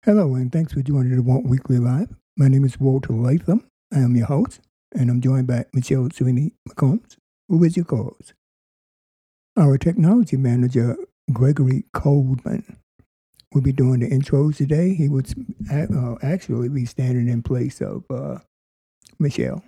Hello, and thanks for joining the Want Weekly Live. My name is Walter Latham. I am your host, and I'm joined by Michelle Sweeney McCombs, who is your co-host. Our technology manager, Gregory Coleman, will be doing the intros today. He would actually be standing in place of Michelle.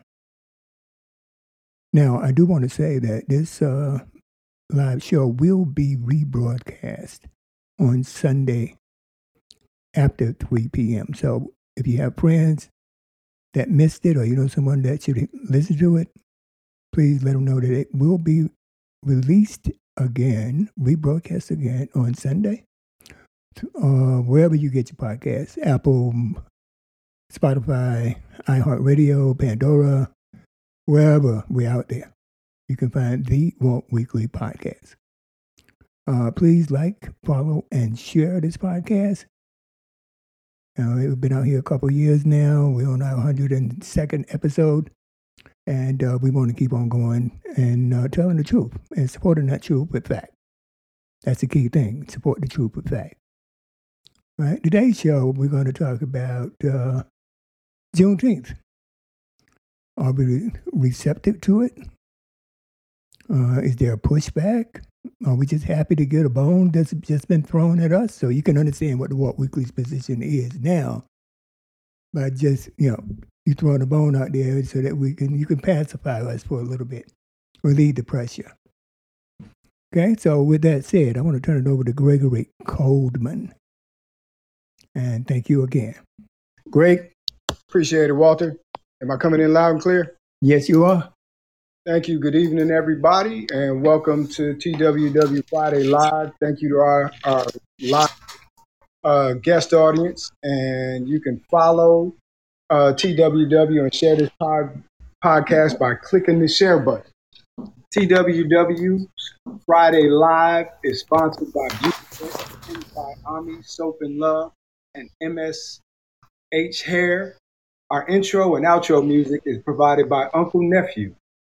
Now, I do want to say that this live show will be rebroadcast on Sunday after 3 p.m. So if you have friends that missed it or you know someone that should listen to it, please let them know that it will be released again, rebroadcast again on Sunday, wherever you get your podcasts, Apple, Spotify, iHeartRadio, Pandora, wherever we're out there. You can find the Want Weekly podcast. Please like, follow, and share this podcast. We've been out here a couple of years now. We're on our 102nd episode, and we want to keep on going and telling the truth and supporting that truth with fact. That's the key thing, support the truth with fact. All right, today's show, we're going to talk about Juneteenth. Are we receptive to it? Is there a pushback? Are we just happy to get a bone that's just been thrown at us? So you can understand what the Want Weekly's position is now. By just, you throwing a bone out there so that you can pacify us for a little bit, relieve the pressure. Okay, so with that said, I want to turn it over to Gregory Coleman. And thank you again. Greg, appreciate it, Walter. Am I coming in loud and clear? Yes, you are. Thank you. Good evening, everybody, and welcome to TWW Friday Live. Thank you to our live guest audience, and you can follow TWW and share this podcast by clicking the share button. TWW Friday Live is sponsored by by Ami Soap and Love and MSH Hair. Our intro and outro music is provided by Uncle Nephew.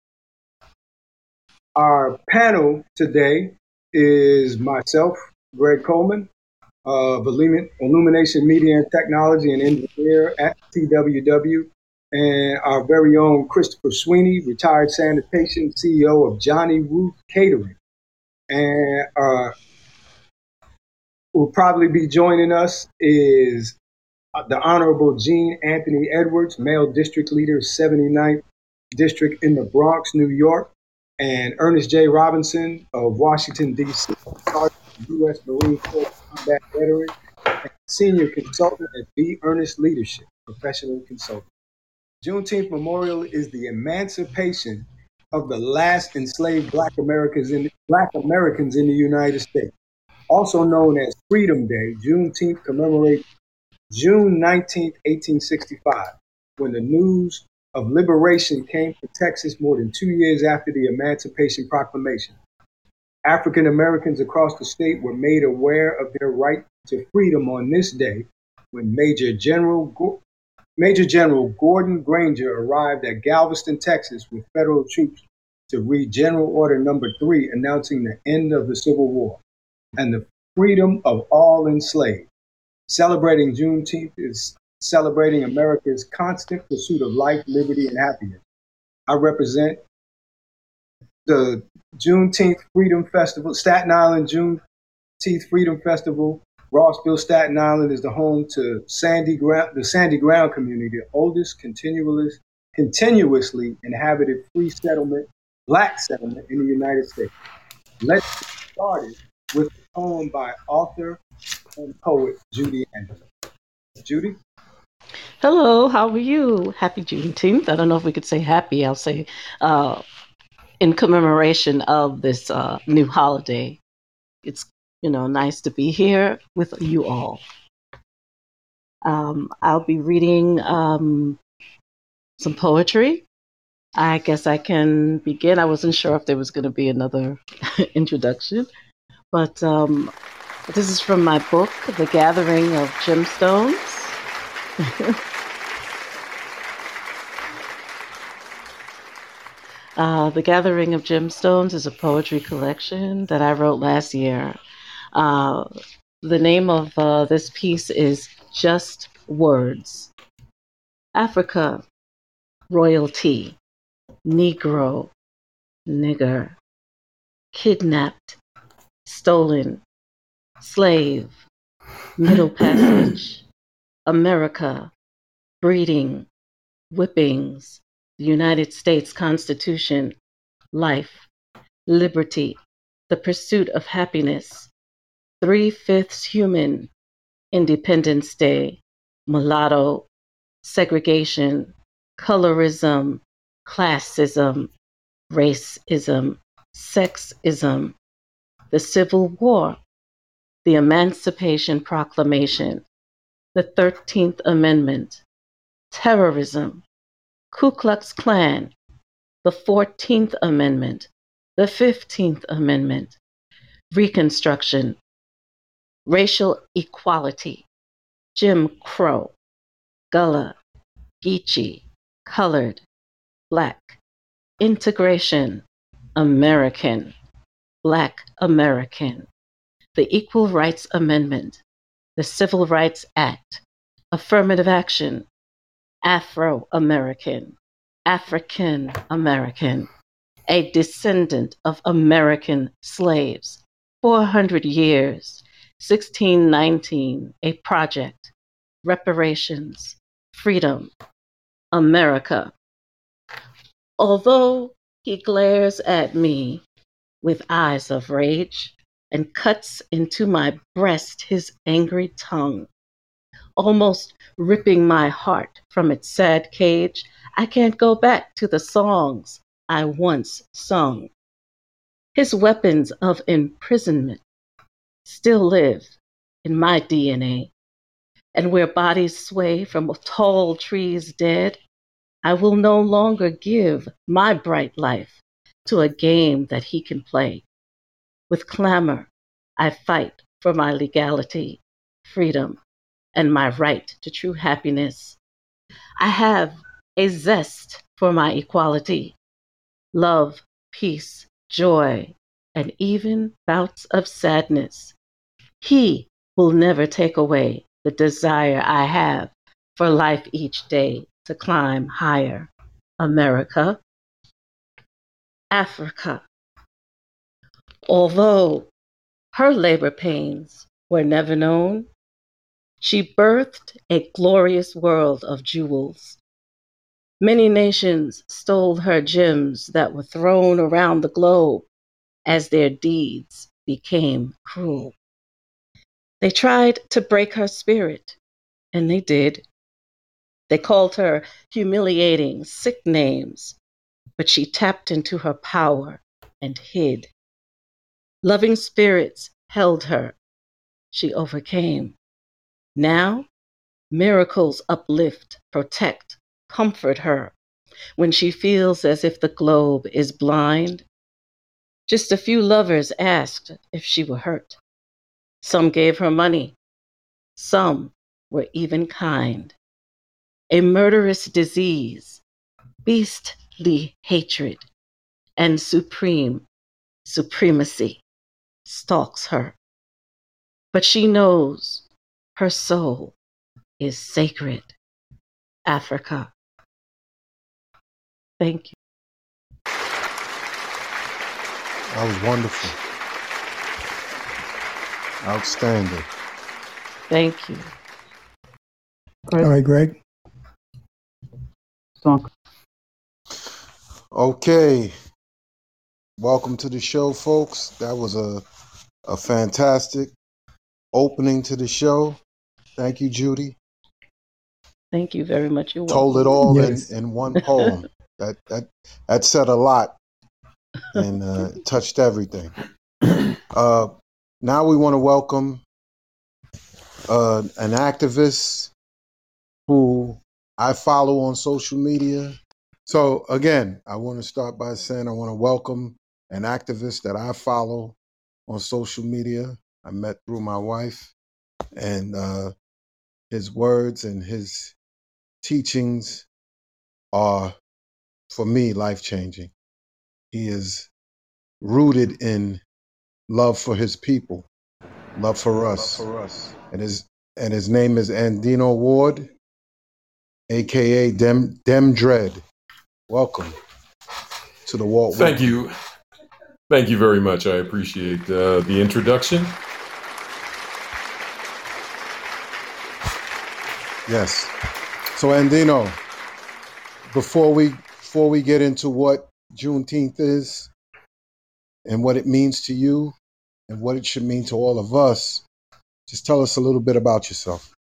Our panel today is myself, Greg Coleman, of Illumination Media and Technology and engineer at TWW, and our very own Christopher Sweeney, retired sanitation CEO of Johnny Ruth Catering. And will probably be joining us is the Honorable Gene Anthony Edwards, male district leader, 79th District in the Bronx, New York. And Ernest J. Robinson of Washington, D.C., U.S. Marine Corps combat veteran, and senior consultant at B. Ernest Leadership, professional consultant. Juneteenth Memorial is the emancipation of the last enslaved Black Americans in the United States. Also known as Freedom Day, Juneteenth commemorates June 19, 1865, when the news of liberation came to Texas more than 2 years after the Emancipation Proclamation. African Americans across the state were made aware of their right to freedom on this day when Major General Gordon Granger arrived at Galveston, Texas with federal troops to read General Order Number 3 announcing the end of the Civil War and the freedom of all enslaved. Celebrating Juneteenth is celebrating America's constant pursuit of life, liberty, and happiness. I represent the Juneteenth Freedom Festival, Staten Island Juneteenth Freedom Festival. Rossville, Staten Island is the home to the Sandy Ground community, the oldest continuously inhabited free settlement, Black settlement in the United States. Let's get started with a poem by author and poet Judy Anderson. Judy? Hello, how are you? Happy Juneteenth. I don't know if we could say happy. I'll say in commemoration of this new holiday. It's, nice to be here with you all. I'll be reading some poetry. I guess I can begin. I wasn't sure if there was going to be another introduction, but this is from my book, The Gathering of Gemstones. The Gathering of Gemstones is a poetry collection that I wrote last year. The name of this piece is Just Words. Africa, royalty, Negro, nigger, kidnapped, stolen, slave, Middle Passage, America, breeding, whippings, the United States Constitution, life, liberty, the pursuit of happiness, 3/5 human, Independence Day, mulatto, segregation, colorism, classism, racism, sexism, the Civil War, the Emancipation Proclamation, the 13th Amendment, terrorism, Ku Klux Klan, the 14th Amendment, the 15th Amendment, Reconstruction, racial equality, Jim Crow, Gullah, Geechee, colored, black, integration, American, Black American, the Equal Rights Amendment, the Civil Rights Act, affirmative action, Afro American, African American, a descendant of American slaves, 400 years, 1619, a project, reparations, freedom, America. Although he glares at me with eyes of rage and cuts into my breast his angry tongue, almost ripping my heart from its sad cage, I can't go back to the songs I once sung. His weapons of imprisonment still live in my DNA, and where bodies sway from tall trees dead, I will no longer give my bright life to a game that he can play. With clamor, I fight for my legality, freedom, and my right to true happiness. I have a zest for my equality, love, peace, joy, and even bouts of sadness. He will never take away the desire I have for life each day to climb higher. America, Africa. Although her labor pains were never known, she birthed a glorious world of jewels. Many nations stole her gems that were thrown around the globe as their deeds became cruel. They tried to break her spirit, and they did. They called her humiliating, sick names, but she tapped into her power and hid. Loving spirits held her. She overcame. Now, miracles uplift, protect, comfort her when she feels as if the globe is blind. Just a few lovers asked if she were hurt. Some gave her money. Some were even kind. A murderous disease, beastly hatred, and supreme supremacy stalks her. But she knows her soul is sacred. Africa. Thank you. That was wonderful. Outstanding. Thank you. All right, Greg. Okay. Welcome to the show, folks. That was a fantastic opening to the show. Thank you, Judy. Thank you very much. You're Told it welcome. all Yes. in one poem. that said a lot and touched everything. Now we want to welcome an activist who I follow on social media. So again, I want to start by saying I want to welcome an activist that I follow on social media. I met through my wife, and his words and his teachings are, for me, life-changing. He is rooted in love for his people, Love for Us. And his name is Andino Ward, aka Dem Dread. Welcome to the Walt Thank Whitman. you. Thank you very much. I appreciate the introduction. Yes. So Andino, before we get into what Juneteenth is and what it means to you and what it should mean to all of us, just tell us a little bit about yourself.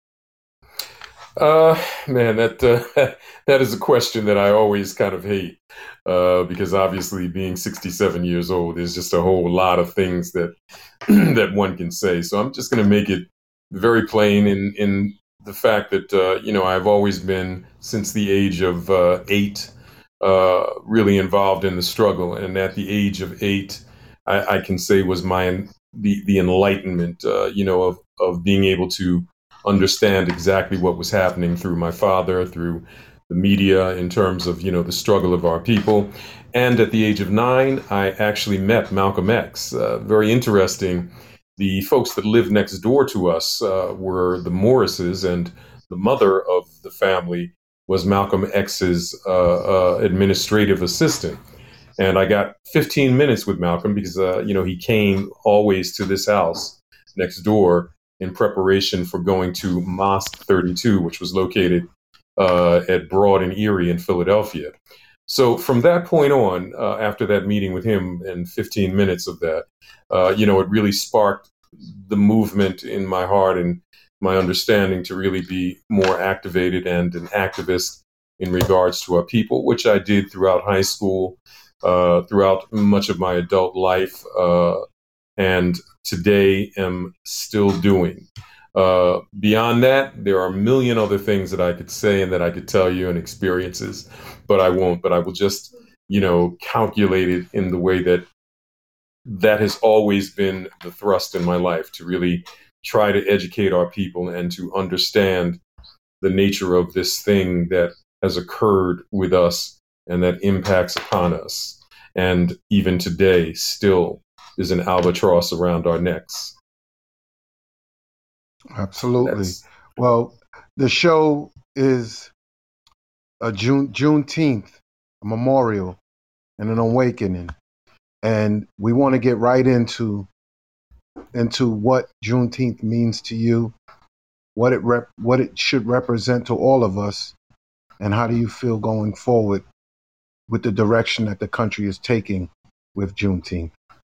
Man, that is a question that I always kind of hate because obviously being 67 years old, there's just a whole lot of things that that one can say. So I'm just going to make it very plain in the fact that I've always been, since the age of 8, really involved in the struggle, and at the age of 8, I can say was the enlightenment, of being able to understand exactly what was happening through my father, through the media, in terms of, the struggle of our people. And at the age of 9, I actually met Malcolm X. Very interesting. The folks that lived next door to us were the Morrises, and the mother of the family was Malcolm X's administrative assistant. And I got 15 minutes with Malcolm because, he came always to this house next door in preparation for going to Mosque 32, which was located at Broad and Erie in Philadelphia. So from that point on, after that meeting with him and 15 minutes of that, it really sparked the movement in my heart and my understanding to really be more activated and an activist in regards to our people, which I did throughout high school, throughout much of my adult life, and today am still doing. Beyond that, there are a million other things that I could say and that I could tell you and experiences, but I won't. But I will just, calculate it in the way that has always been the thrust in my life, to really try to educate our people and to understand the nature of this thing that has occurred with us and that impacts upon us. And even today, still is an albatross around our necks. Absolutely. Well, the show is a Juneteenth, a memorial, and an awakening, and we want to get right into what Juneteenth means to you, what it should represent to all of us, and how do you feel going forward with the direction that the country is taking with Juneteenth?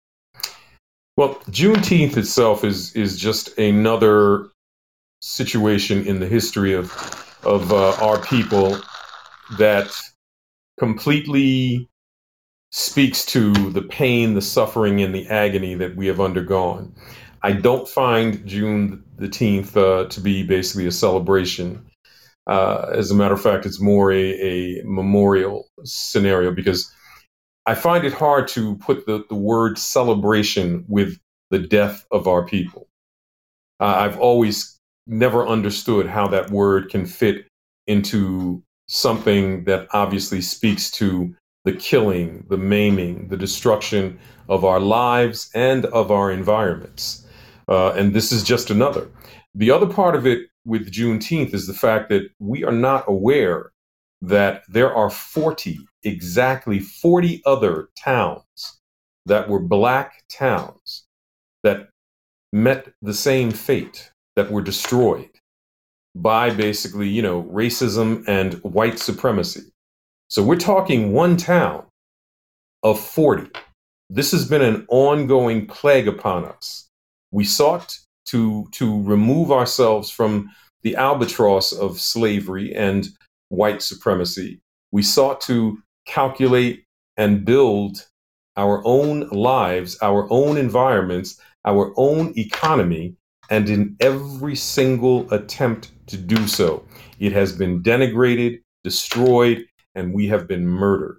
Well, Juneteenth itself is just another situation in the history of our people that completely speaks to the pain, the suffering, and the agony that we have undergone. I don't find June the 10th to be basically a celebration. As a matter of fact, it's more a memorial scenario, because I find it hard to put the word celebration with the death of our people. I've always never understood how that word can fit into something that obviously speaks to the killing, the maiming, the destruction of our lives and of our environments. And this is just another. The other part of it with Juneteenth is the fact that we are not aware that there are exactly 40 other towns that were Black towns that met the same fate, that were destroyed by basically, racism and white supremacy. So we're talking one town of 40. This has been an ongoing plague upon us. We sought to remove ourselves from the albatross of slavery and white supremacy. We sought to calculate and build our own lives, our own environments, our own economy, and in every single attempt to do so, it has been denigrated, destroyed, and we have been murdered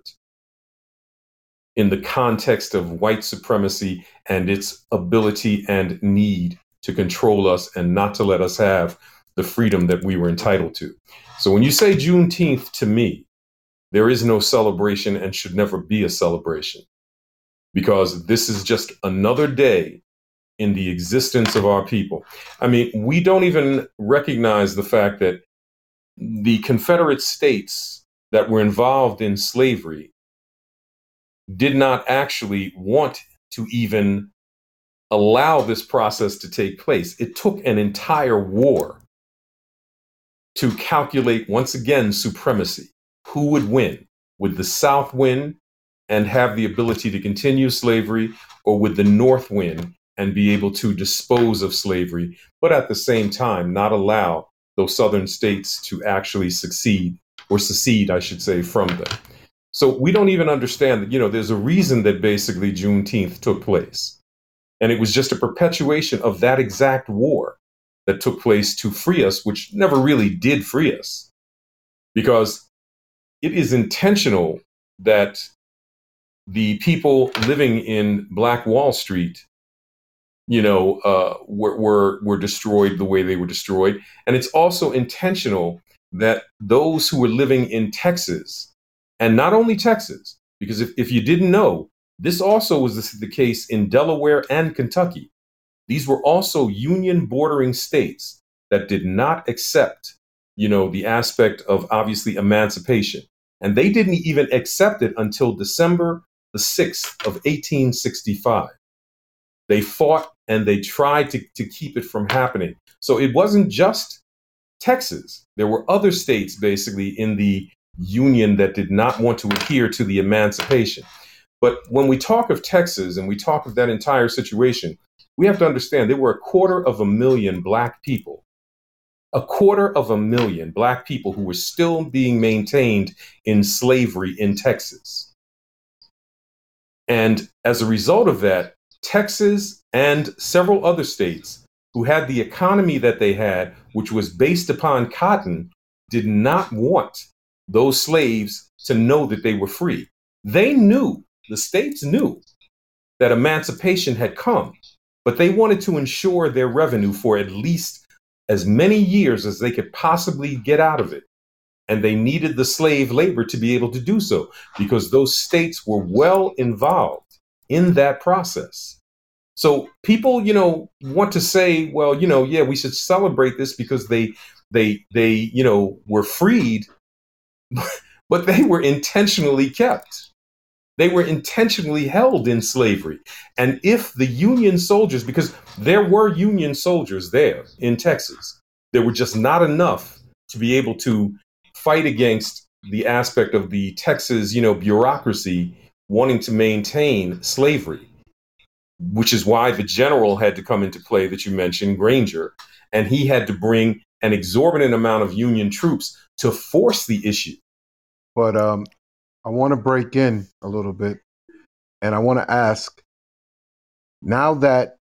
in the context of white supremacy and its ability and need to control us and not to let us have the freedom that we were entitled to. So when you say Juneteenth, to me, there is no celebration and should never be a celebration, because this is just another day in the existence of our people. I mean, we don't even recognize the fact that the Confederate states that were involved in slavery did not actually want to even allow this process to take place. It took an entire war to calculate, once again, supremacy. Who would win? Would the South win and have the ability to continue slavery, or would the North win and be able to dispose of slavery, but at the same time not allow those Southern states to actually succeed, or secede, I should say, from them? So we don't even understand that, there's a reason that basically Juneteenth took place. And it was just a perpetuation of that exact war that took place to free us, which never really did free us. Because it is intentional that the people living in Black Wall Street, were destroyed the way they were destroyed. And it's also intentional that those who were living in Texas, and not only Texas, because if you didn't know, this also was the case in Delaware and Kentucky. These were also Union bordering states that did not accept, the aspect of obviously emancipation. And they didn't even accept it until December the 6th of 1865. They fought and they tried to keep it from happening. So it wasn't just Texas. There were other states basically in the Union that did not want to adhere to the emancipation. But when we talk of Texas and we talk of that entire situation, we have to understand there were 250,000 Black people, 250,000 Black people who were still being maintained in slavery in Texas. And as a result of that, Texas and several other states who had the economy that they had, which was based upon cotton, did not want those slaves to know that they were free. They knew, the states knew that emancipation had come, but they wanted to ensure their revenue for at least as many years as they could possibly get out of it. And they needed the slave labor to be able to do so, because those states were well involved in that process. So people, want to say, well, we should celebrate this because they were freed, but they were intentionally kept. They were intentionally held in slavery. And if the Union soldiers, because there were Union soldiers there in Texas, there were just not enough to be able to fight against the aspect of the Texas, bureaucracy wanting to maintain slavery, which is why the general had to come into play that you mentioned, Granger, and he had to bring an exorbitant amount of Union troops to force the issue. But I want to break in a little bit, and I want to ask, now that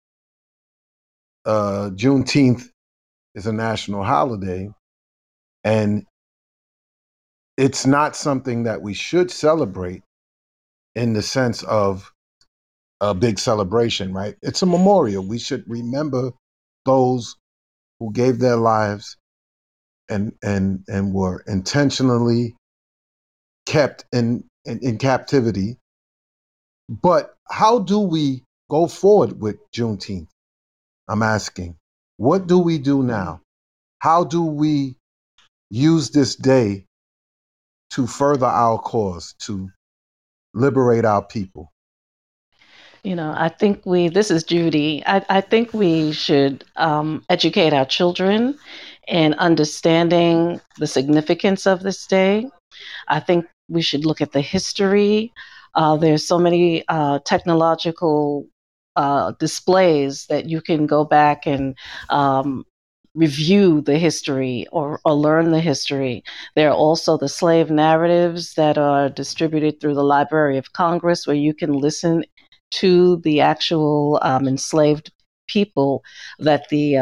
Juneteenth is a national holiday, and it's not something that we should celebrate in the sense of a big celebration, right? It's a memorial. We should remember those who gave their lives and were intentionally kept in captivity. But how do we go forward with Juneteenth? I'm asking, what do we do now? How do we use this day to further our cause, to liberate our people? I think this is Judy. I think we should educate our children in understanding the significance of this day. I think we should look at the history. There's so many technological displays that you can go back and review the history or learn the history. There are also the slave narratives that are distributed through the Library of Congress, where you can listen to the actual enslaved people that the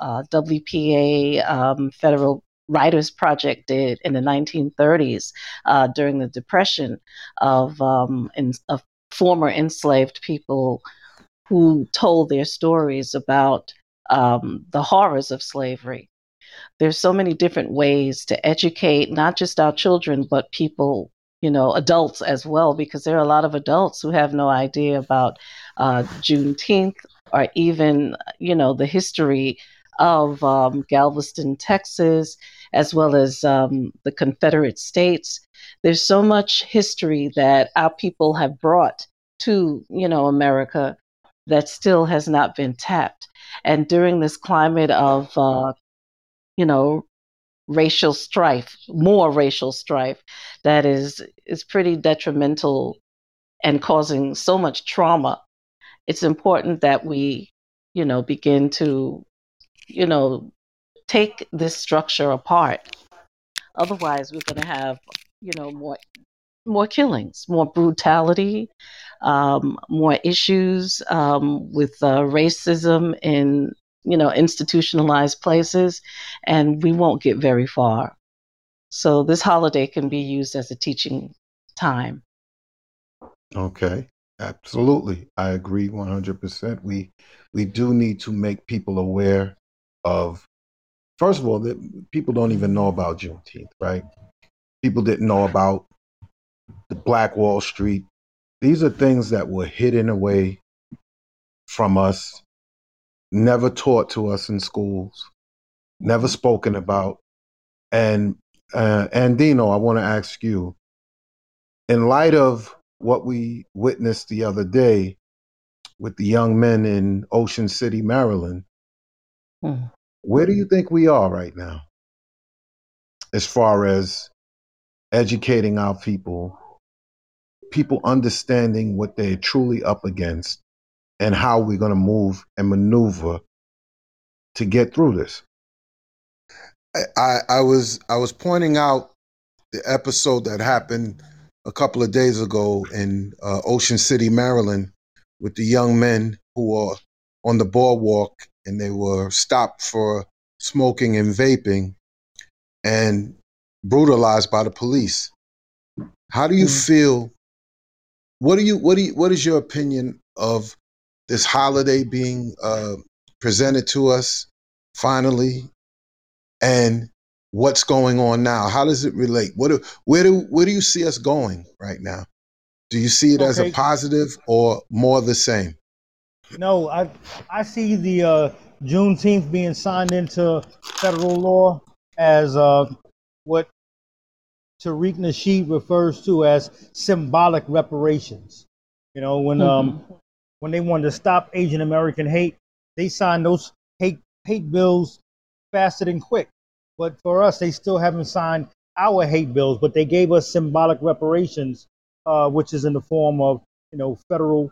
WPA Federal Writers Project did in the 1930s during the Depression of former enslaved people who told their stories about the horrors of slavery. There's so many different ways to educate not just our children, but people, adults as well, because there are a lot of adults who have no idea about Juneteenth or even, the history of Galveston, Texas, as well as the Confederate States. There's so much history that our people have brought to, America that still has not been tapped. And during this climate of, you know, racial strife, more racial strife, that is pretty detrimental and causing so much trauma. It's important that we, begin to, you know, take this structure apart. Otherwise, we're going to have, more killings, more brutality, more issues with racism in institutionalized places, and we won't get very far. So this holiday can be used as a teaching time. Okay, absolutely. I agree 100%. We do need to make people aware of, first of all, that people don't even know about Juneteenth, right? People didn't know about the Black Wall Street. These are things that were hidden away from us, never taught to us in schools, never spoken about. And Andino, I want to ask you, in light of what we witnessed the other day with the young men in Ocean City, Maryland, where do you think we are right now as far as educating our people understanding what they're truly up against and how we're going to move and maneuver to get through this? I was pointing out the episode that happened a couple of days ago in Ocean City, Maryland, with the young men who were on the boardwalk and they were stopped for smoking and vaping and brutalized by the police. How do you feel? What is your opinion of this holiday being presented to us finally, and what's going on now? How does it relate? Where do you see us going right now? Do you see it as a positive or more the same? No, I see the Juneteenth being signed into federal law as what Tariq Nasheed refers to as symbolic reparations. When they wanted to stop Asian American hate, they signed those hate bills faster than quick. But for us, they still haven't signed our hate bills, but they gave us symbolic reparations, which is in the form of federal.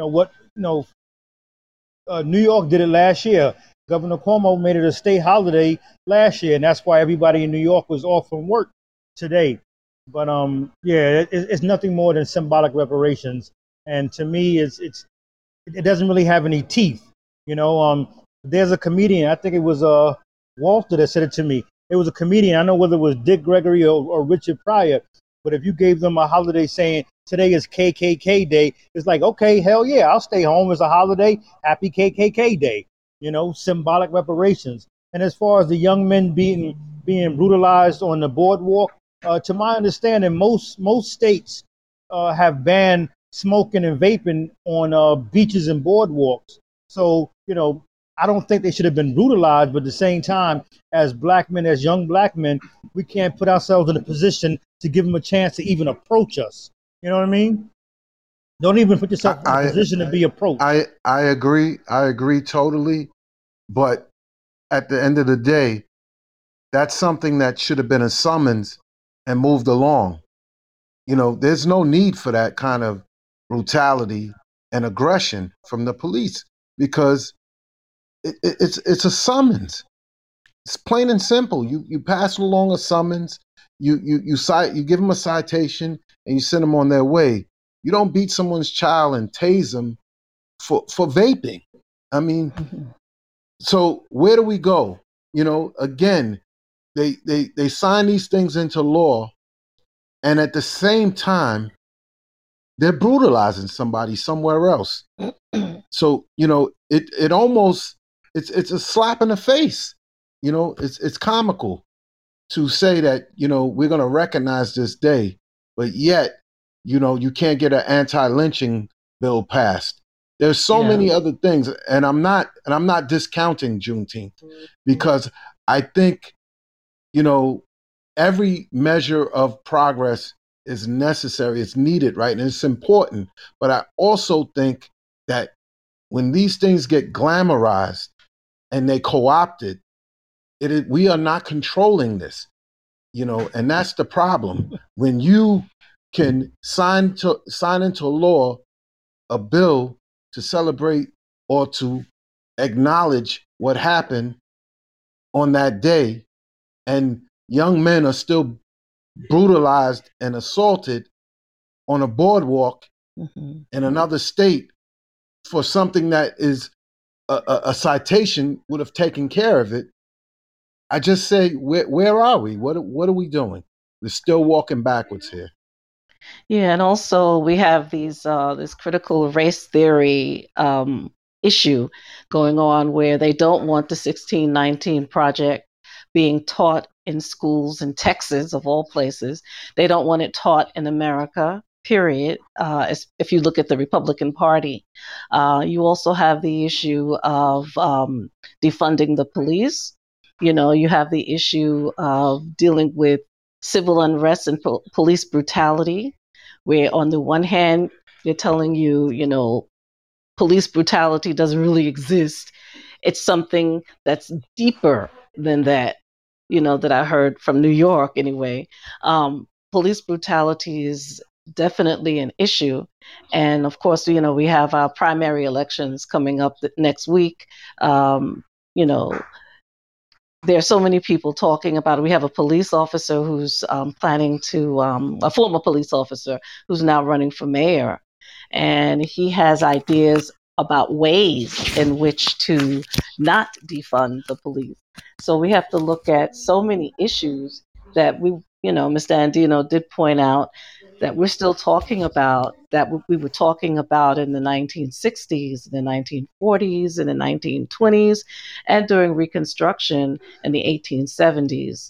New York did it last year. Governor Cuomo made it a state holiday last year, and that's why everybody in New York was off from work today. But it's nothing more than symbolic reparations, and to me, it doesn't really have any teeth. There's a comedian. I think it was Walter that said it to me. It was a comedian. I don't know whether it was Dick Gregory or Richard Pryor, but if you gave them a holiday saying today is KKK Day, it's like, okay, hell yeah, I'll stay home. It's a holiday. Happy KKK Day. Symbolic reparations. And as far as the young men being brutalized on the boardwalk, to my understanding, most states have banned smoking and vaping on beaches and boardwalks. So, I don't think they should have been brutalized, but at the same time, as black men, as young black men, we can't put ourselves in a position to give them a chance to even approach us. You know what I mean? Don't even put yourself in a position to be approached. I agree. I agree totally. But at the end of the day, that's something that should have been a summons and moved along. There's no need for that kind of brutality and aggression from the police because it's a summons. It's plain and simple. You pass along a summons, you give them a citation, and you send them on their way. You don't beat someone's child and tase them for vaping. I mean, so where do we go? Again, they sign these things into law, and at the same time, they're brutalizing somebody somewhere else. So it almost it's a slap in the face. It's comical to say that we're going to recognize this day, but yet you can't get an anti-lynching bill passed. There's so Yeah. many other things, and I'm not discounting Juneteenth, because I think, every measure of progress is necessary, it's needed, right? And it's important. But I also think that when these things get glamorized and they co-opted, we are not controlling this, and that's the problem. When you can sign into law a bill to celebrate or to acknowledge what happened on that day, and young men are still brutalized and assaulted on a boardwalk in another state for something that is a citation would have taken care of it. I just say, where are we? What are we doing? We're still walking backwards here. Yeah, and also we have this critical race theory issue going on where they don't want the 1619 Project being taught in schools in Texas, of all places. They don't want it taught in America, period. If you look at the Republican Party, you also have the issue of defunding the police. You have the issue of dealing with civil unrest and police brutality, where on the one hand, they're telling you, police brutality doesn't really exist. It's something that's deeper than that, that I heard from New York anyway. Police brutality is definitely an issue. And of course, we have our primary elections coming up next week. You know, there are so many people talking about it. We have a police officer who's planning to, a former police officer who's now running for mayor. And he has ideas about ways in which to not defund the police. So we have to look at so many issues that Mr. Andino did point out that we're still talking about, that we were talking about in the 1960s, the 1940s, and the 1920s, and during Reconstruction in the 1870s.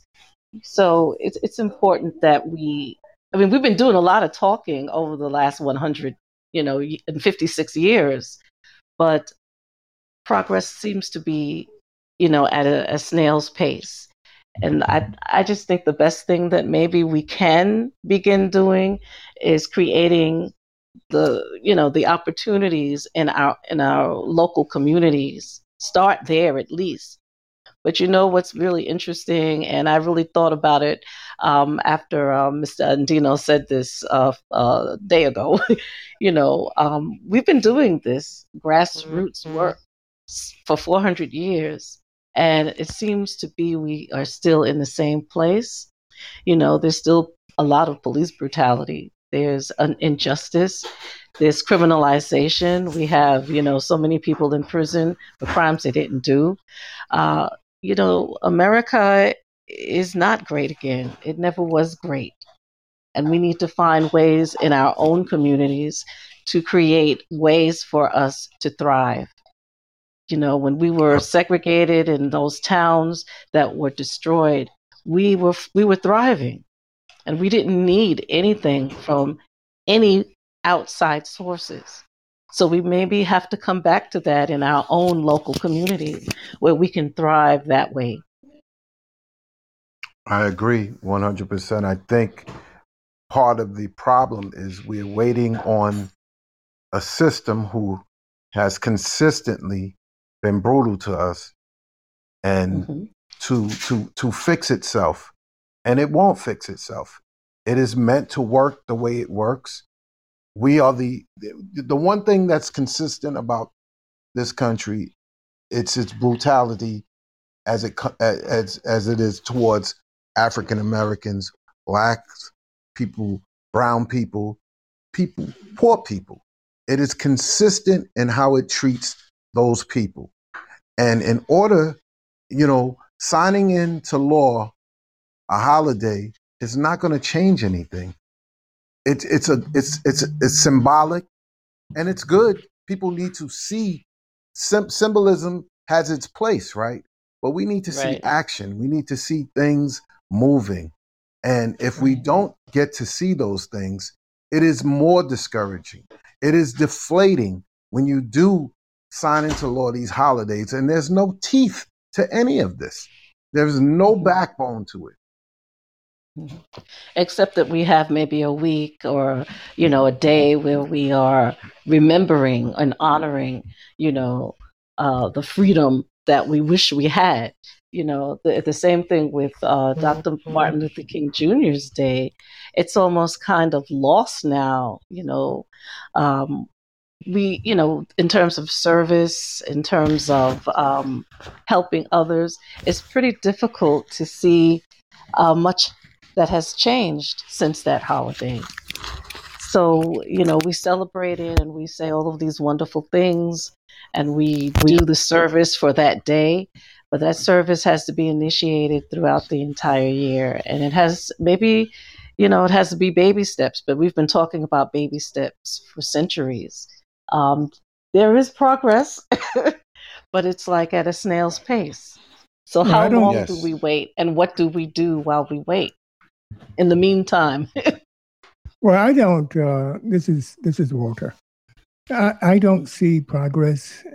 So it's important that we've been doing a lot of talking over the last 100, and 56 years, but progress seems to be, at a snail's pace. And I just think the best thing that maybe we can begin doing is creating the opportunities in our local communities. Start there at least. But what's really interesting, and I really thought about it after Mr. Andino said this a day ago. We've been doing this grassroots work for 400 years, and it seems to be we are still in the same place. There's still a lot of police brutality. There's an injustice. There's criminalization. We have, so many people in prison for crimes they didn't do. America is not great again. It never was great. And we need to find ways in our own communities to create ways for us to thrive. When we were segregated in those towns that were destroyed, we were thriving, and we didn't need anything from any outside sources. So we maybe have to come back to that in our own local community where we can thrive that way. I agree 100%. I think part of the problem is we're waiting on a system who has consistently been brutal to us and to fix itself. And it won't fix itself. It is meant to work the way it works. We are the one thing that's consistent about this country. It's its brutality as it is towards African Americans, blacks, people, brown people, poor people. It is consistent in how it treats those people. And in order, signing into law a holiday is not going to change anything. It's symbolic, and it's good. People need to see symbolism has its place, right? But we need to see action. We need to see things moving. And if we don't get to see those things, it is more discouraging. It is deflating when you do sign into law these holidays, and there's no teeth to any of this. There's no backbone to it. Except that we have maybe a week or, a day where we are remembering and honoring, the freedom that we wish we had. The same thing with Dr. Martin Luther King Jr.'s Day. It's almost kind of lost now, we, in terms of service, in terms of helping others, it's pretty difficult to see much that has changed since that holiday. So, we celebrate it and we say all of these wonderful things and we do the service for that day. But that service has to be initiated throughout the entire year. And it has maybe, it has to be baby steps, but we've been talking about baby steps for centuries. There is progress, but it's like at a snail's pace. So how long do we wait and what do we do while we wait in the meantime? Well, I don't, this is Walter. I don't see progress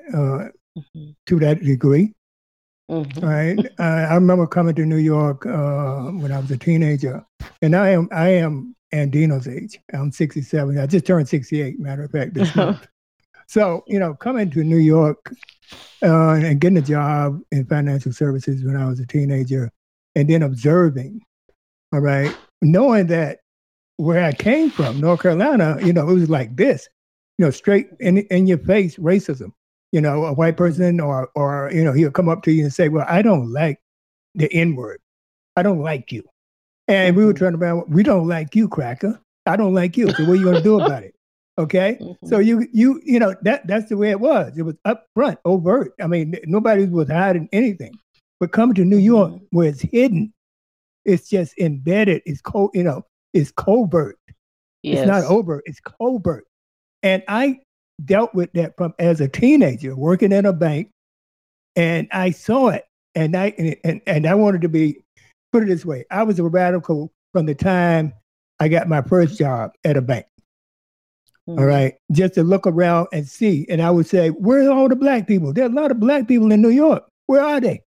to that degree. Right? I remember coming to New York when I was a teenager, and I am Andino's age. I'm 67. I just turned 68, matter of fact, this month. So, coming to New York and getting a job in financial services when I was a teenager, and then observing, all right, knowing that where I came from, North Carolina, it was like this, straight in your face racism. A white person or he'll come up to you and say, well, I don't like the N-word. I don't like you. And we were turning around, we don't like you, cracker. I don't like you. So what are you going to do about it? Okay. So that's the way it was. It was upfront, overt. I mean, nobody was hiding anything. But coming to New York where it's hidden, it's just embedded. It's it's covert. Yes. It's not overt. It's covert. And I dealt with that from as a teenager working in a bank, and I saw it. And I wanted to be, put it this way, I was a radical from the time I got my first job at a bank. All right, just to look around and see. And I would say, where are all the black people? There are a lot of black people in New York. Where are they?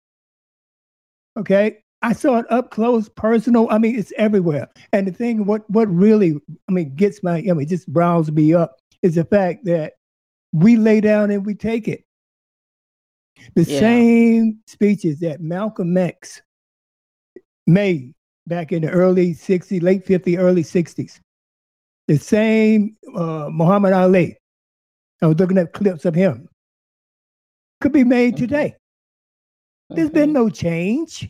Okay, I saw it up close, personal. I mean, it's everywhere. And the thing, what really, gets just browns me up is the fact that we lay down and we take it. The same speeches that Malcolm X made back in the early 60s, late 50s, early 60s. The same Muhammad Ali, I was looking at clips of him, could be made today. There's been no change.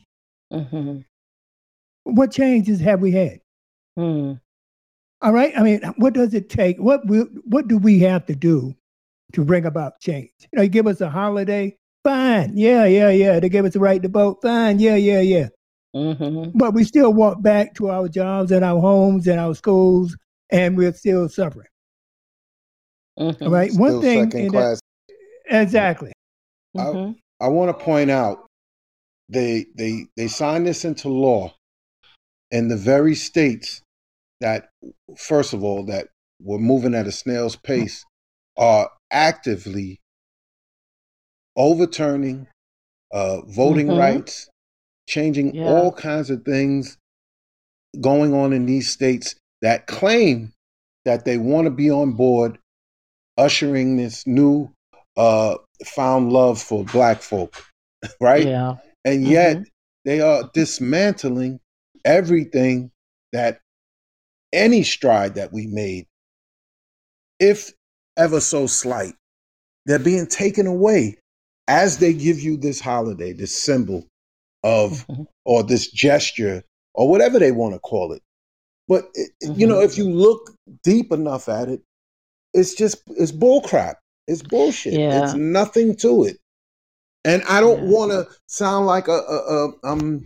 What changes have we had? All right. What does it take? What do we have to do to bring about change? You give us a holiday, fine. Yeah. They gave us the right to vote, fine. Yeah. But we still walk back to our jobs and our homes and our schools, and we're still suffering. All right. Still one thing. Second class. Exactly. I want to point out they signed this into law in the very states that, first of all, that were moving at a snail's pace, are actively overturning voting rights, changing all kinds of things going on in these states that claim that they want to be on board ushering this new found love for black folk, right? Yeah. And yet they are dismantling everything that any stride that we made, if ever so slight, they're being taken away as they give you this holiday, this symbol of, or this gesture, or whatever they want to call it. But, if you look deep enough at it, it's bullcrap. It's bullshit. Yeah. It's nothing to it. And I don't want to sound like that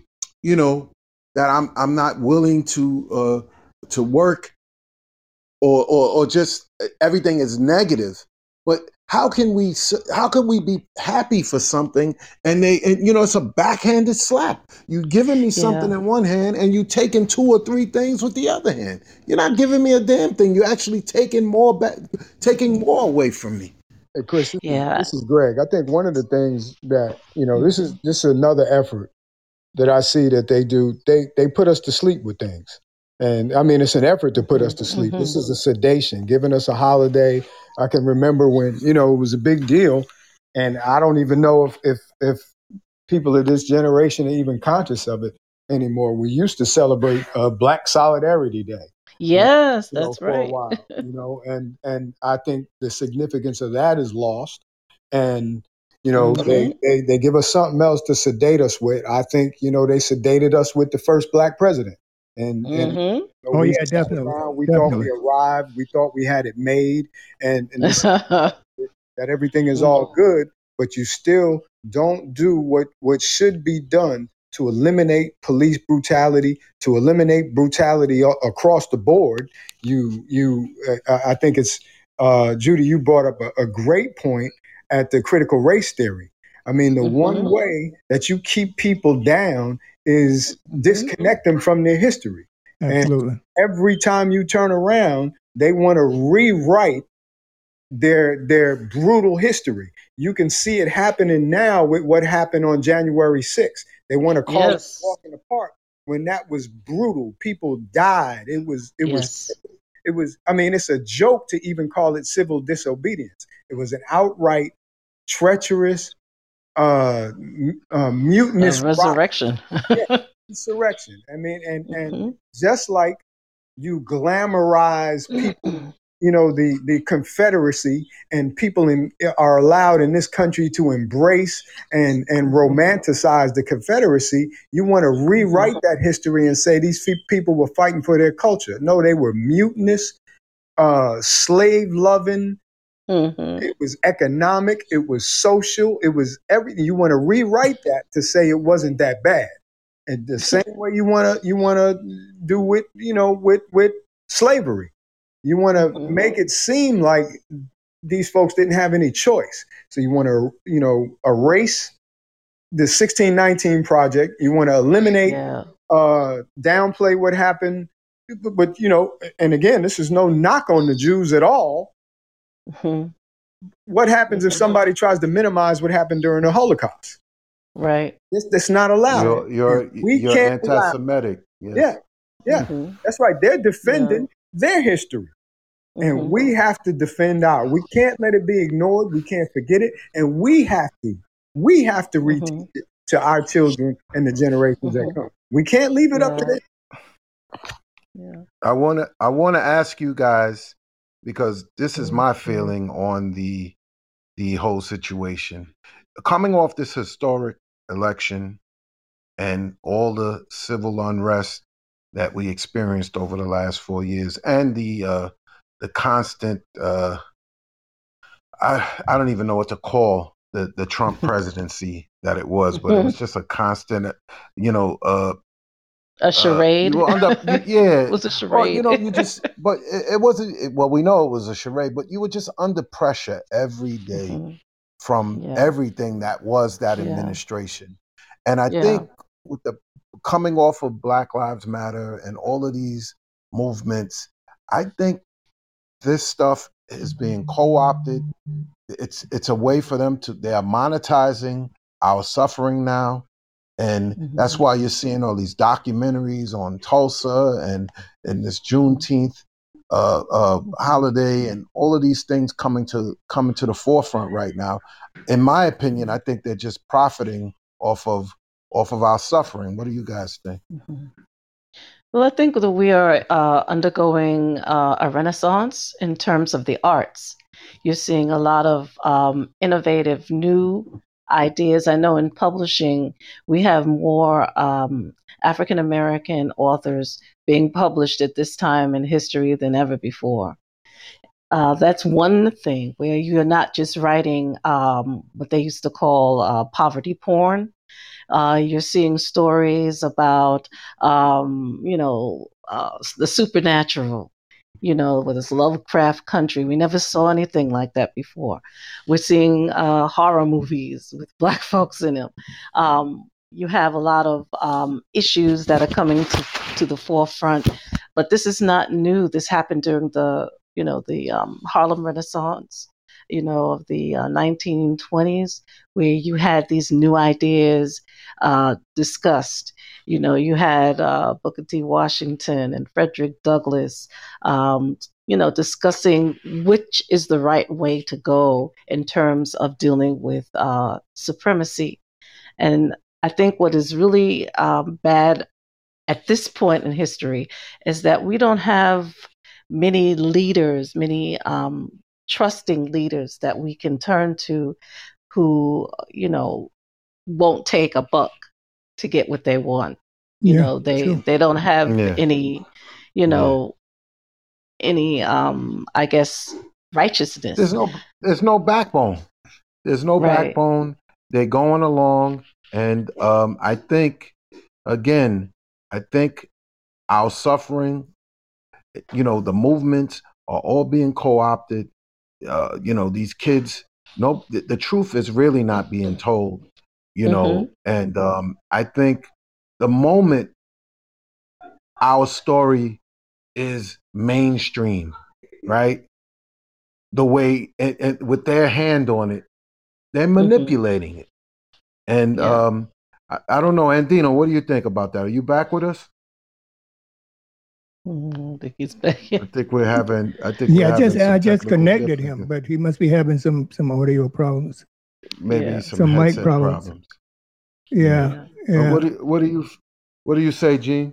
I'm not willing to work or just everything is negative. But how can we be happy for something and it's a backhanded slap. You giving me something in one hand and you taking 2 or 3 things with the other hand. You're not giving me a damn thing. You're actually taking more away from me. Hey, Chris, Yeah. this is Greg. I think one of the things that, this is another effort that I see that they do. They put us to sleep with things. And I mean, it's an effort to put us to sleep. This is a sedation, giving us a holiday. I can remember when, it was a big deal. And I don't even know if people of this generation are even conscious of it anymore. We used to celebrate Black Solidarity Day. Yes, that's For a right. while, and I think the significance of that is lost. And, they give us something else to sedate us with. I think, they sedated us with the first Black president. And Oh, we yeah, sat definitely. around, we thought we arrived, we thought we had it made, and this, that everything is all good, but you still don't do what should be done to eliminate police brutality, to eliminate brutality across the board. I think it's Judy. You brought up a great point at the critical race theory. I mean, the one way that you keep people down is disconnect them from their history. Absolutely. And every time you turn around, they want to rewrite their brutal history. You can see it happening now with what happened on January 6th. They want to call it walking apart when that was brutal. People died. It was I mean, it's a joke to even call it civil disobedience. It was an outright treacherous, mutinous resurrection. insurrection. I mean, and just like you glamorize people, the Confederacy, and people are allowed in this country to embrace and romanticize the Confederacy. You want to rewrite that history and say these people were fighting for their culture. No, they were mutinous, slave-loving. It was economic. It was social. It was everything. You want to rewrite that to say it wasn't that bad. And the same way you want to do with with slavery. You want to make it seem like these folks didn't have any choice. So you want to erase the 1619 Project. You want to eliminate, downplay what happened. But and again, this is no knock on the Jews at all. What happens if somebody tries to minimize what happened during the Holocaust? Right. That's not allowed. You're anti-Semitic. Yes. Yeah. That's right. They're defending their history. And we have to defend ours. We can't let it be ignored. We can't forget it. And we have to reteach it to our children and the generations that come. We can't leave it up to them. Yeah. I wanna ask you guys, because this is my feeling on the whole situation. Coming off this historic election and all the civil unrest that we experienced over the last 4 years, and the constant I don't even know what to call the Trump presidency that it was, but it was just a constant, a charade. You end up, It was a charade. Or, you just, but it wasn't. Well, we know it was a charade, but you were just under pressure every day from everything that was that administration. And I think with the coming off of Black Lives Matter and all of these movements, I think this stuff is being co-opted. It's a way for them they are monetizing our suffering now. And that's why you're seeing all these documentaries on Tulsa and this Juneteenth holiday and all of these things coming to the forefront right now. In my opinion, I think they're just profiting off of our suffering. What do you guys think? Well, I think that we are undergoing a renaissance in terms of the arts. You're seeing a lot of innovative new ideas. I know in publishing, we have more African American authors being published at this time in history than ever before. That's one thing where you're not just writing what they used to call poverty porn. You're seeing stories about, the supernatural, with this Lovecraft country. We never saw anything like that before. We're seeing horror movies with Black folks in them. You have a lot of issues that are coming to the forefront, but this is not new. This happened during the Harlem Renaissance. of the 1920s, where you had these new ideas discussed. You had Booker T. Washington and Frederick Douglass, discussing which is the right way to go in terms of dealing with supremacy. And I think what is really bad at this point in history is that we don't have many leaders, many trusting leaders that we can turn to who, won't take a buck to get what they want. They don't have any, any I guess righteousness. There's no backbone. There's no backbone. They're going along, and I think our suffering, the movements are all being co-opted. These kids, the truth is really not being told, and I think the moment our story is mainstream, right? The way, and with their hand on it, they're manipulating it. And I don't know, Andino, what do you think about that? Are you back with us? I think he's back. I think we're having. I just connected him, but he must be having some audio problems. Maybe some mic problems. Yeah. What do you say, Gene?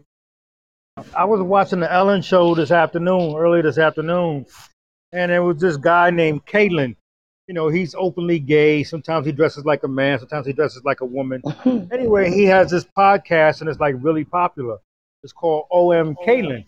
I was watching the Ellen show earlier this afternoon, and there was this guy named Caitlin. He's openly gay. Sometimes he dresses like a man. Sometimes he dresses like a woman. Anyway, he has this podcast, and it's like really popular. It's called OM Caitlin.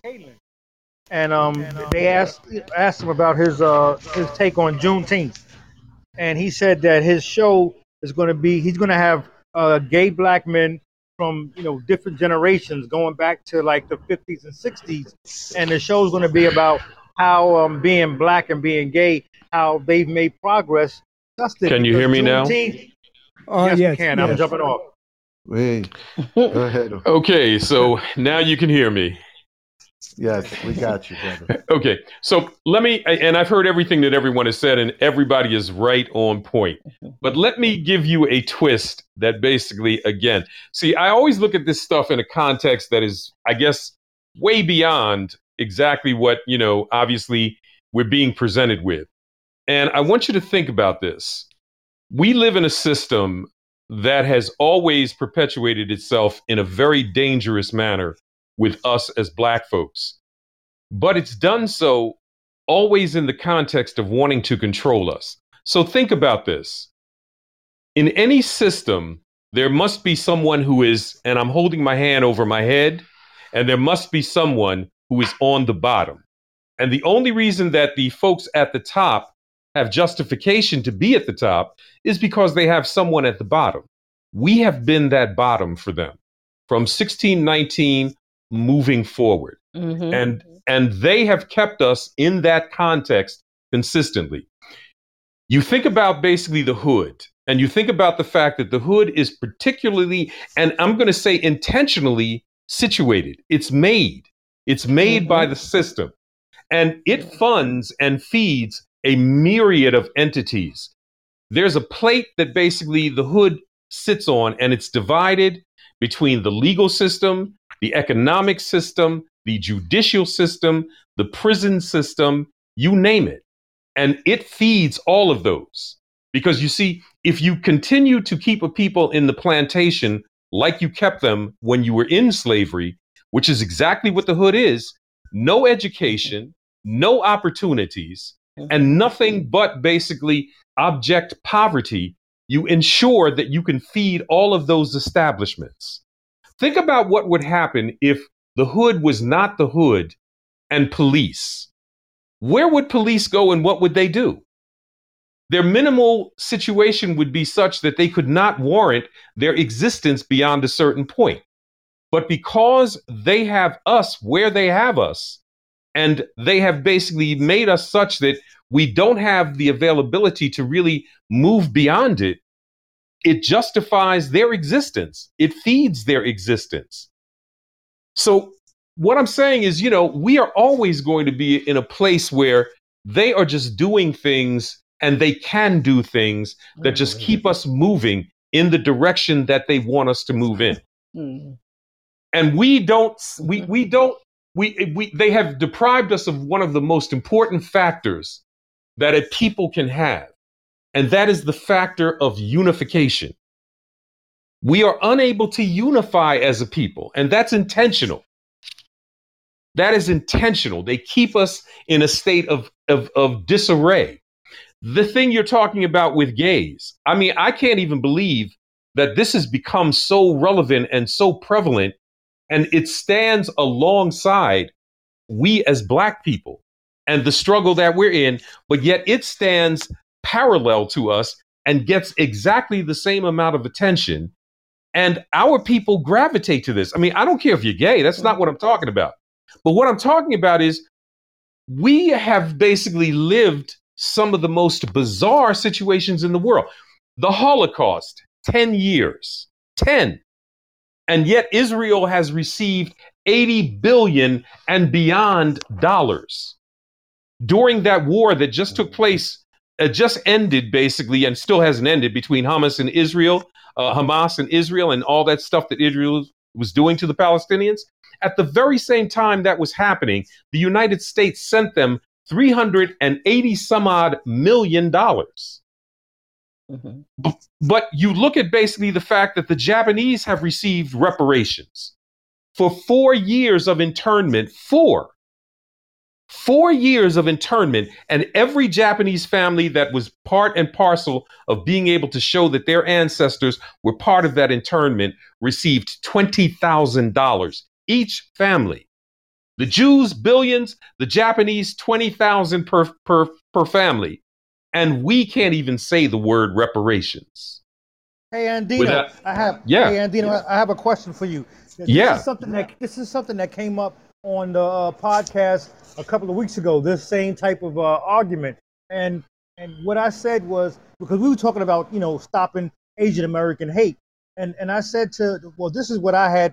And they asked him about his take on Juneteenth, and he said that his show is going to be, he's going to have gay black men from different generations going back to like the 50s and 60s, and the show's going to be about how being black and being gay, how they've made progress. Can you hear me now? Yes, I can. I'm jumping off. Wait, go ahead. Okay, so now you can hear me. Yes, we got you, brother. Okay, so let me, and I've heard everything that everyone has said, and everybody is right on point. But let me give you a twist that basically, again, see, I always look at this stuff in a context that is, I guess, way beyond exactly what, obviously we're being presented with. And I want you to think about this. We live in a system that has always perpetuated itself in a very dangerous manner with us as black folks. But it's done so always in the context of wanting to control us. So think about this. In any system, there must be someone who is, and I'm holding my hand over my head, and there must be someone who is on the bottom. And the only reason that the folks at the top have justification to be at the top is because they have someone at the bottom. We have been that bottom for them from 1619 moving forward. And they have kept us in that context consistently. You think about basically the hood, and you think about the fact that the hood is particularly, and I'm going to say intentionally situated. It's made by the system, and it funds and feeds a myriad of entities. There's a plate that basically the hood sits on, and it's divided between the legal system, the economic system, the judicial system, the prison system, you name it. And it feeds all of those. Because you see, if you continue to keep a people in the plantation like you kept them when you were in slavery, which is exactly what the hood is, no education, no opportunities, and nothing but basically abject poverty, you ensure that you can feed all of those establishments. Think about what would happen if the hood was not the hood and police. Where would police go and what would they do? Their minimal situation would be such that they could not warrant their existence beyond a certain point. But because they have us where they have us, and they have basically made us such that we don't have the availability to really move beyond it, it justifies their existence. It feeds their existence. So what I'm saying is, we are always going to be in a place where they are just doing things and they can do things that just keep us moving in the direction that they want us to move in. And they have deprived us of one of the most important factors that a people can have, and that is the factor of unification. We are unable to unify as a people, and that's intentional. That is intentional. They keep us in a state of disarray. The thing you're talking about with gays, I mean, I can't even believe that this has become so relevant and so prevalent, and it stands alongside we as Black people and the struggle that we're in, but yet it stands parallel to us and gets exactly the same amount of attention. And our people gravitate to this. I mean, I don't care if you're gay. That's not what I'm talking about. But what I'm talking about is we have basically lived some of the most bizarre situations in the world. The Holocaust, 10 years, 10. And yet Israel has received 80 billion and beyond dollars during that war that just took place, just ended basically, and still hasn't ended, between Hamas and Israel, and all that stuff that Israel was doing to the Palestinians. At the very same time that was happening, the United States sent them $380 some odd million. But you look at basically the fact that the Japanese have received reparations for 4 years of internment, 4 years of internment, and every Japanese family that was part and parcel of being able to show that their ancestors were part of that internment received $20,000 each family. The Jews, billions, the Japanese, 20,000 per family. And we can't even say the word reparations. Hey, Andino, I have a question for you. This is something that came up on the podcast a couple of weeks ago, this same type of argument. And what I said was, because we were talking about, stopping Asian American hate. And I said this is what I had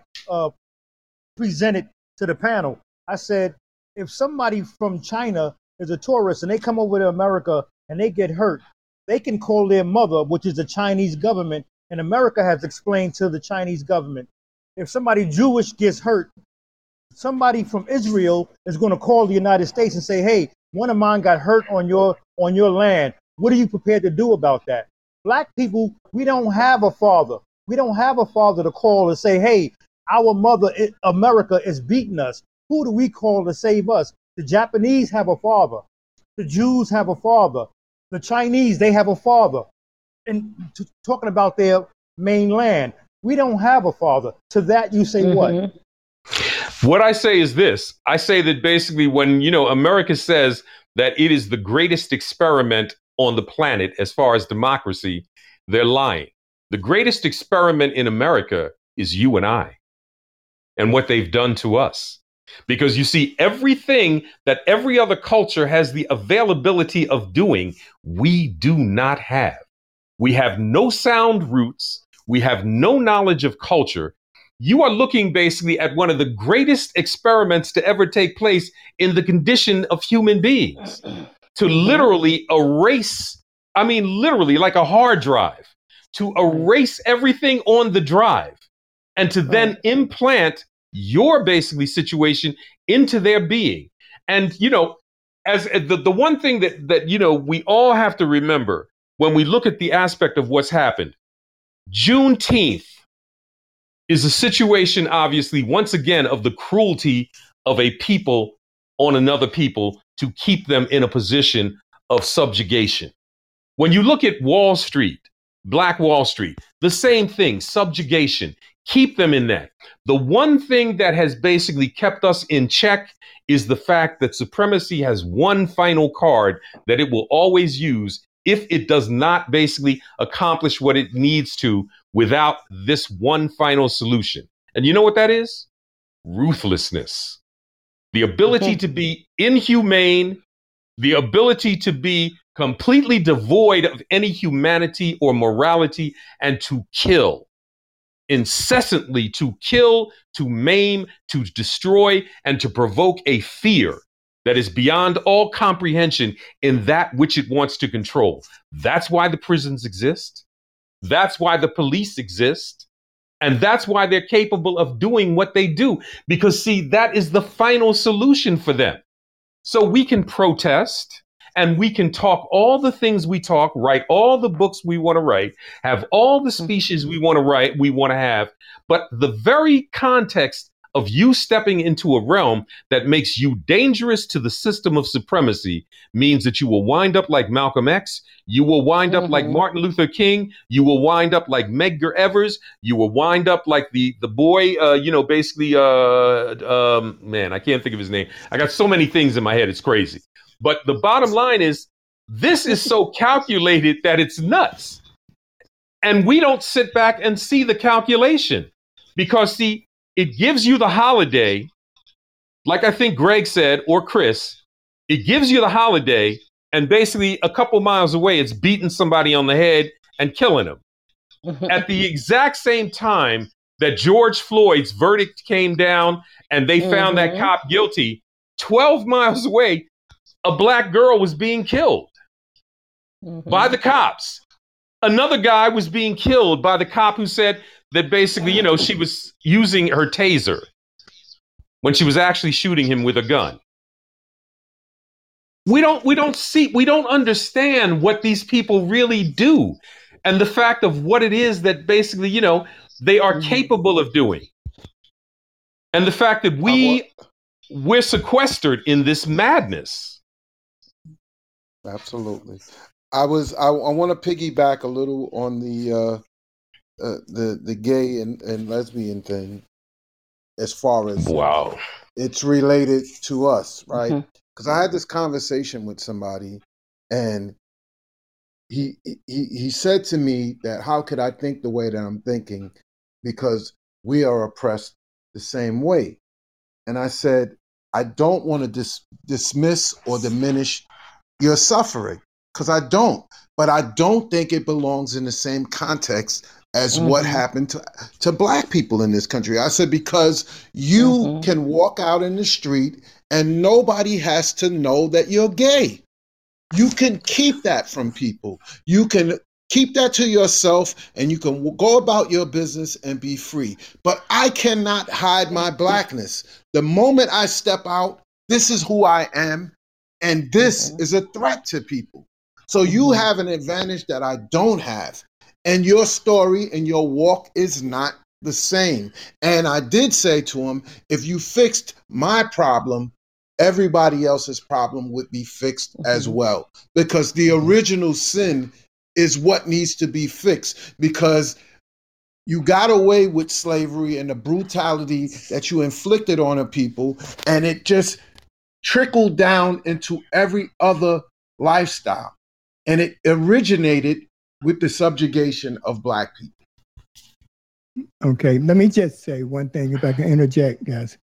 presented to the panel. I said, if somebody from China is a tourist and they come over to America and they get hurt, they can call their mother, which is the Chinese government, and America has explained to the Chinese government. If somebody Jewish gets hurt, somebody from Israel is going to call the United States and say, hey, one of mine got hurt on your land. What are you prepared to do about that? Black people, we don't have a father. We don't have a father to call and say, hey, our mother, America, is beating us. Who do we call to save us? The Japanese have a father. The Jews have a father. The Chinese, they have a father. And talking about their mainland, we don't have a father. To that, you say what? What I say is this. I say that basically when, America says that it is the greatest experiment on the planet as far as democracy, they're lying. The greatest experiment in America is you and I and what they've done to us. Because you see, everything that every other culture has the availability of doing, we do not have. We have no sound roots. We have no knowledge of culture. You are looking basically at one of the greatest experiments to ever take place in the condition of human beings, to literally erase, literally like a hard drive, to erase everything on the drive and to then implant your basically situation into their being. And, as the one thing that we all have to remember when we look at the aspect of what's happened, Juneteenth is a situation, obviously, once again, of the cruelty of a people on another people to keep them in a position of subjugation. When you look at Wall Street, Black Wall Street, the same thing, subjugation, keep them in that. The one thing that has basically kept us in check is the fact that supremacy has one final card that it will always use if it does not basically accomplish what it needs to without this one final solution. And you know what that is? Ruthlessness. The ability to be inhumane, the ability to be completely devoid of any humanity or morality, and to kill. Incessantly to kill, to maim, to destroy, and to provoke a fear that is beyond all comprehension in that which it wants to control. That's why the prisons exist. That's why the police exist. And that's why they're capable of doing what they do. Because, see, that is the final solution for them. So we can protest and we can talk all the things we talk, write all the books we want to write, have all the speeches we want to write, we want to have. But the very context of you stepping into a realm that makes you dangerous to the system of supremacy means that you will wind up like Malcolm X. You will wind up like Martin Luther King. You will wind up like Medgar Evers. You will wind up like the boy, man, I can't think of his name. I got so many things in my head. It's crazy. But the bottom line is, this is so calculated that it's nuts. And we don't sit back and see the calculation because, see, it gives you the holiday, like I think Greg said, or Chris, it gives you the holiday, and basically a couple miles away, it's beating somebody on the head and killing them. At the exact same time that George Floyd's verdict came down and they found that cop guilty, 12 miles away, a black girl was being killed by the cops. Another guy was being killed by the cop who said that basically, she was using her taser when she was actually shooting him with a gun. We don't understand what these people really do. And the fact of what it is that basically, they are capable of doing. And the fact that we're sequestered in this madness. Absolutely. I want to piggyback a little on the gay and lesbian thing, as far as it's related to us, right? Because I had this conversation with somebody, and he said to me that how could I think the way that I'm thinking, because we are oppressed the same way. And I said, I don't want to dismiss or diminish your suffering, because I don't. But I don't think it belongs in the same context as what happened to black people in this country. I said, because you can walk out in the street and nobody has to know that you're gay. You can keep that from people. You can keep that to yourself, and you can go about your business and be free. But I cannot hide my blackness. The moment I step out, this is who I am, and this is a threat to people. So you have an advantage that I don't have. And your story and your walk is not the same. And I did say to him, if you fixed my problem, everybody else's problem would be fixed as well. Because the original sin is what needs to be fixed. Because you got away with slavery and the brutality that you inflicted on the people, and it just trickled down into every other lifestyle. And it originated with the subjugation of black people. Okay, let me just say one thing, if I can interject, guys.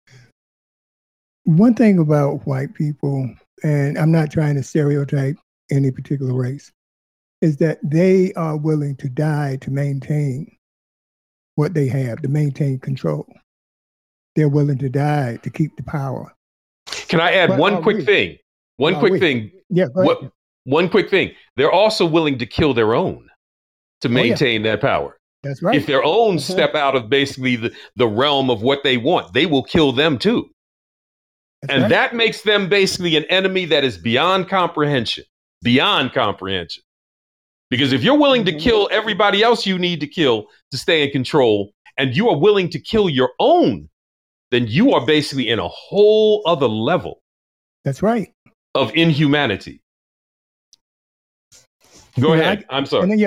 One thing about white people, and I'm not trying to stereotype any particular race, is that they are willing to die to maintain what they have, to maintain control. They're willing to die to keep the power. Can I add one quick thing? One quick thing. Yeah, go ahead. One quick thing. They're also willing to kill their own to maintain that power. That's right. If their own step out of basically the realm of what they want, they will kill them too. And that makes them basically an enemy that is beyond comprehension. Beyond comprehension. Because if you're willing to kill everybody else you need to kill to stay in control, and you are willing to kill your own, then you are basically in a whole other level. That's right. Of inhumanity. Go ahead. I'm sorry. No.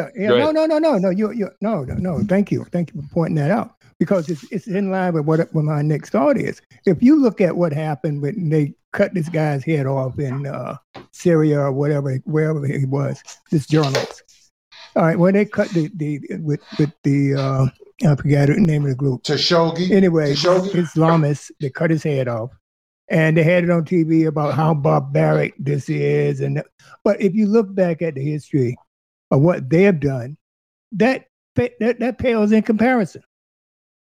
Thank you for pointing that out, because it's in line with what my next thought is. If you look at what happened when they cut this guy's head off in Syria or wherever he was, this journalist. All right, when they cut the I forgot the name of the group. Khashoggi. Anyway, Islamists, they cut his head off. And they had it on TV about how barbaric this is. But if you look back at the history of what they have done, that pales in comparison.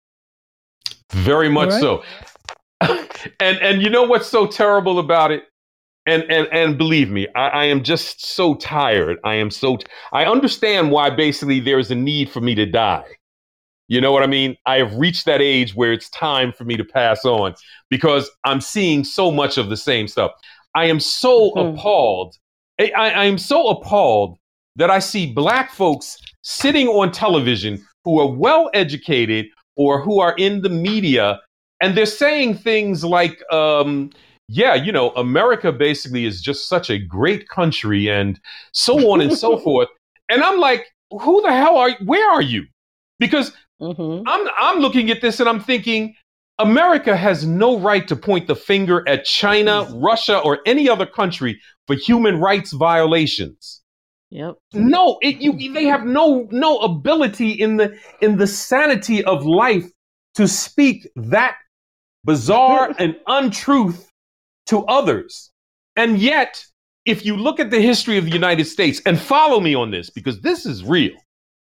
Very much so. And you know what's so terrible about it? And believe me, I am just so tired. I understand why basically there's a need for me to die. You know what I mean? I have reached that age where it's time for me to pass on because I'm seeing so much of the same stuff. I am so appalled. I am so appalled that I see black folks sitting on television who are well educated or who are in the media, and they're saying things like, yeah, America basically is just such a great country and so on and so forth. And I'm like, who the hell are you? Where are you? Because I'm looking at this and I'm thinking, America has no right to point the finger at China, Russia, or any other country for human rights violations. Yep. No, they have no ability in the sanity of life to speak that bizarre and untruth to others. And yet, if you look at the history of the United States, and follow me on this because this is real,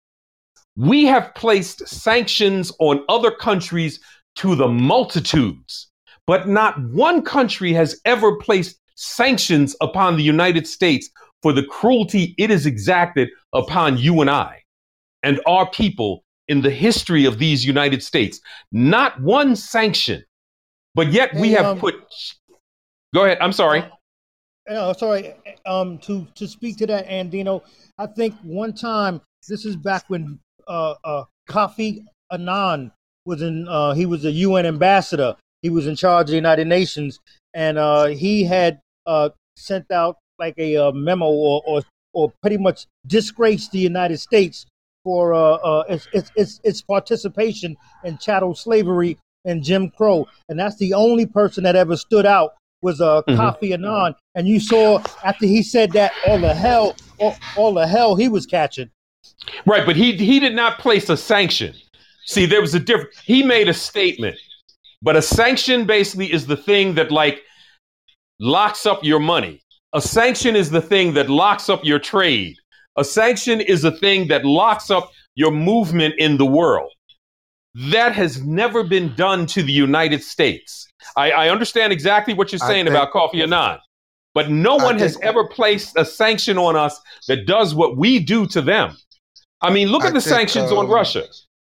we have placed sanctions on other countries to the multitudes, but not one country has ever placed sanctions upon the United States for the cruelty it has exacted upon you and I and our people in the history of these United States. Not one sanction, but yet we have put. Go ahead. I'm sorry. Sorry. To speak to that, Andino, I think one time, this is back when Kofi Annan was he was a UN ambassador. He was in charge of the United Nations, and he had sent out like a memo or pretty much disgraced the United States for its participation in chattel slavery and Jim Crow. And that's the only person that ever stood out was Kofi Annan. And you saw after he said that all the hell he was catching. Right, but he did not place a sanction. See, there was a difference. He made a statement, but a sanction basically is the thing that like locks up your money. A sanction is the thing that locks up your trade. A sanction is a thing that locks up your movement in the world. That has never been done to the United States. I understand exactly what you're saying about Kofi Annan, but no one has ever placed a sanction on us that does what we do to them. I mean, look at the sanctions on Russia.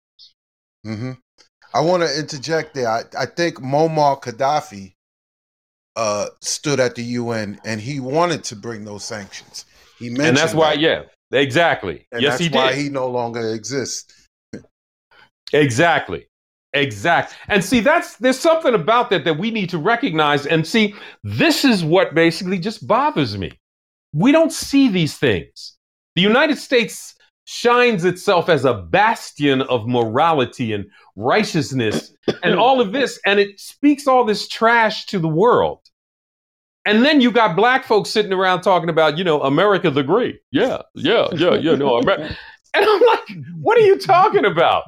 I want to interject there. I think Muammar Gaddafi stood at the UN and he wanted to bring those sanctions. He mentioned and that's why, exactly. And yes, that's why he no longer exists. Exactly. And see, there's something about that we need to recognize. And see, this is what basically just bothers me. We don't see these things. The United States shines itself as a bastion of morality and righteousness and all of this, and it speaks all this trash to the world. And then you got black folks sitting around talking about, America the Great. Yeah. No, and I'm like, what are you talking about?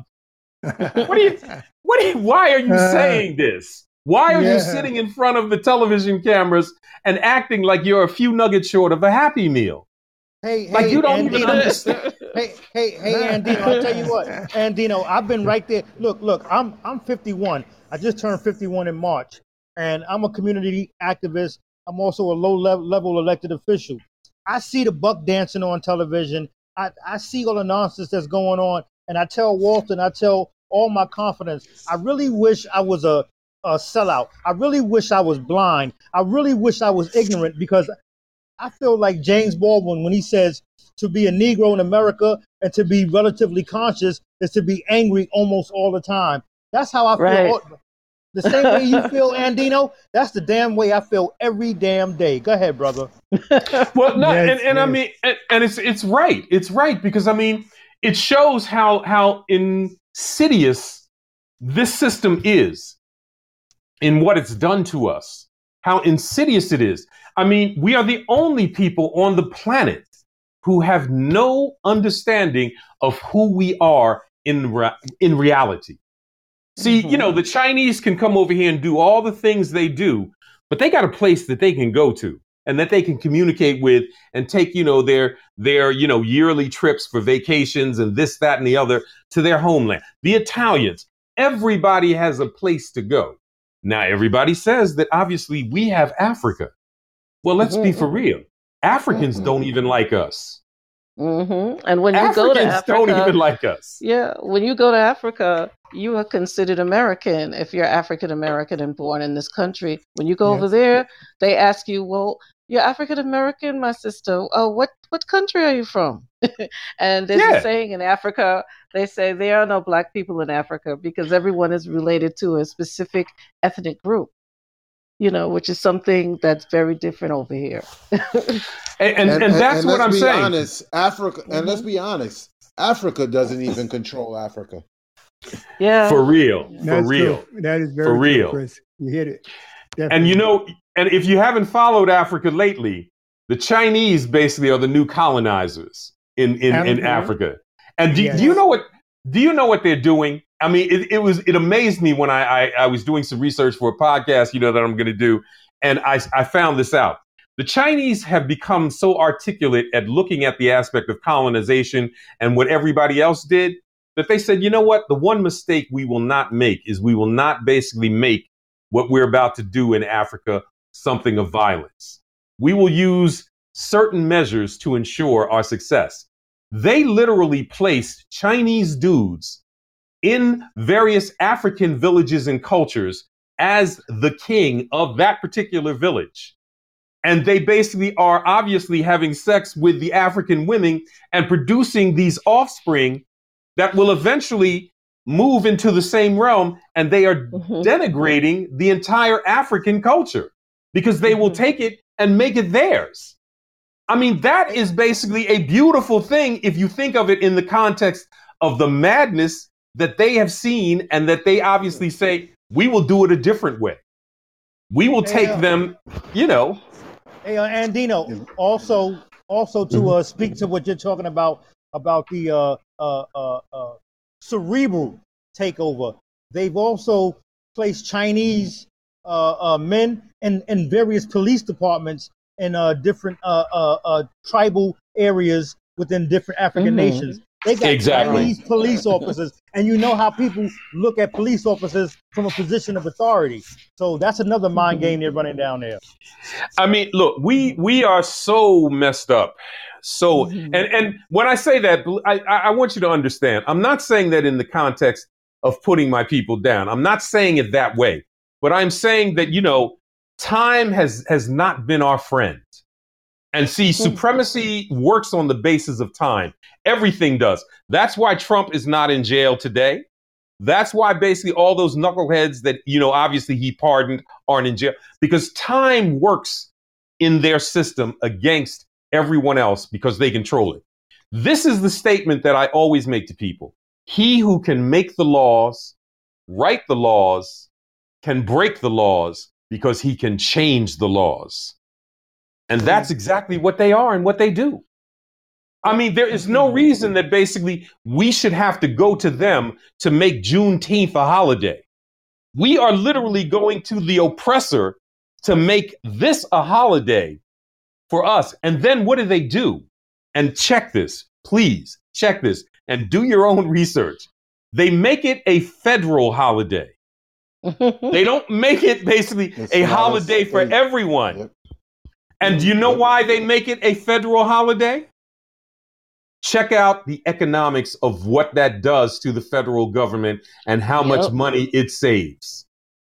Why are you saying this? Why are you sitting in front of the television cameras and acting like you're a few nuggets short of a Happy Meal? Like you don't even understand. Hey, Andino, I'll tell you what, Andino, I've been right there. Look, I'm 51. I just turned 51 in March, and I'm a community activist. I'm also a low-level elected official. I see the buck dancing on television. I see all the nonsense that's going on, and I tell Walter, and I tell all my confidence, I really wish I was a sellout. I really wish I was blind. I really wish I was ignorant, because I feel like James Baldwin when he says to be a Negro in America and to be relatively conscious is to be angry almost all the time. That's how I feel. Right. The same way you feel, Andino, that's the damn way I feel every damn day. Go ahead, brother. Well, no, yes. I mean, and it's right. It's right, because I mean, it shows how insidious this system is in what it's done to us. How insidious it is. I mean, we are the only people on the planet who have no understanding of who we are in reality. See, the Chinese can come over here and do all the things they do, but they got a place that they can go to and that they can communicate with and take, their yearly trips for vacations and this, that, and the other to their homeland. The Italians, everybody has a place to go. Now, everybody says that obviously we have Africa. Well, let's be for real. Africans don't even like us. And when you Africans go to Africa, don't even like us. yeah, when you go to Africa, you are considered American if you're African American and born in this country. When you go over Yes. there, they ask you, "Well, you're African American, my sister. Oh, what country are you from?" And there's Yeah. a saying in Africa. They say there are no black people in Africa because everyone is related to a specific ethnic group. Which is something that's very different over here. And that's what I'm saying. Honest, Africa, and let's be honest, Africa doesn't even control Africa. Yeah. For real. That's For real. true. That is very For true, real. Chris. You hit it. And Definitely. and if you haven't followed Africa lately, the Chinese basically are the new colonizers in Africa. And do you know what they're doing? I mean, it amazed me when I was doing some research for a podcast, that I'm going to do. And I found this out. The Chinese have become so articulate at looking at the aspect of colonization and what everybody else did that they said, you know what? The one mistake we will not make is we will not basically make what we're about to do in Africa something of violence. We will use certain measures to ensure our success. They literally placed Chinese dudes in various African villages and cultures as the king of that particular village. And they basically are obviously having sex with the African women and producing these offspring that will eventually move into the same realm. And they are denigrating the entire African culture because they will take it and make it theirs. I mean, that is basically a beautiful thing if you think of it in the context of the madness that they have seen and that they obviously say, we will do it a different way. We will take them, Hey, Andino, also to speak to what you're talking about the cerebral takeover. They've also placed Chinese men in various police departments in different tribal areas within different African nations. They got Chinese police officers, and you know how people look at police officers from a position of authority. So that's another mind game they're running down there. I mean, look, we are so messed up. So, and when I say that, I want you to understand, I'm not saying that in the context of putting my people down. I'm not saying it that way, but I'm saying that, time has not been our friend. And see, supremacy works on the basis of time. Everything does. That's why Trump is not in jail today. That's why basically all those knuckleheads that, obviously he pardoned aren't in jail, because time works in their system against everyone else because they control it. This is the statement that I always make to people. He who can make the laws, write the laws, can break the laws because he can change the laws. And that's exactly what they are and what they do. I mean, there is no reason that basically we should have to go to them to make Juneteenth a holiday. We are literally going to the oppressor to make this a holiday for us. And then what do? And check this, please check this and do your own research. They make it a federal holiday. They don't make it basically a holiday for everyone. Yep. And do you know why they make it a federal holiday? Check out the economics of what that does to the federal government and how much money it saves.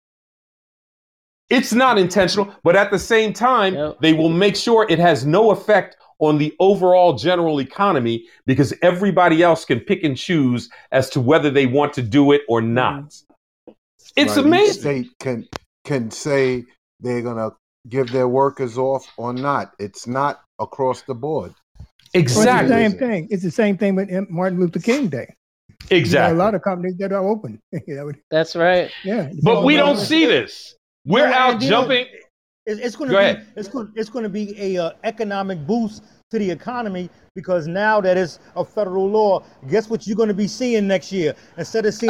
It's not intentional, but at the same time, they will make sure it has no effect on the overall general economy because everybody else can pick and choose as to whether they want to do it or not. It's amazing. Each state can say they're going to give their workers off or not. It's not across the board. Exactly. Well, it's the same thing. It's the same thing with Martin Luther King Day. Exactly. There are a lot of companies that are open. That's right. Yeah. But we don't see this. We're out jumping. It's going to be a economic boost to the economy because now that it's a federal law, guess what you're going to be seeing next year? Instead of seeing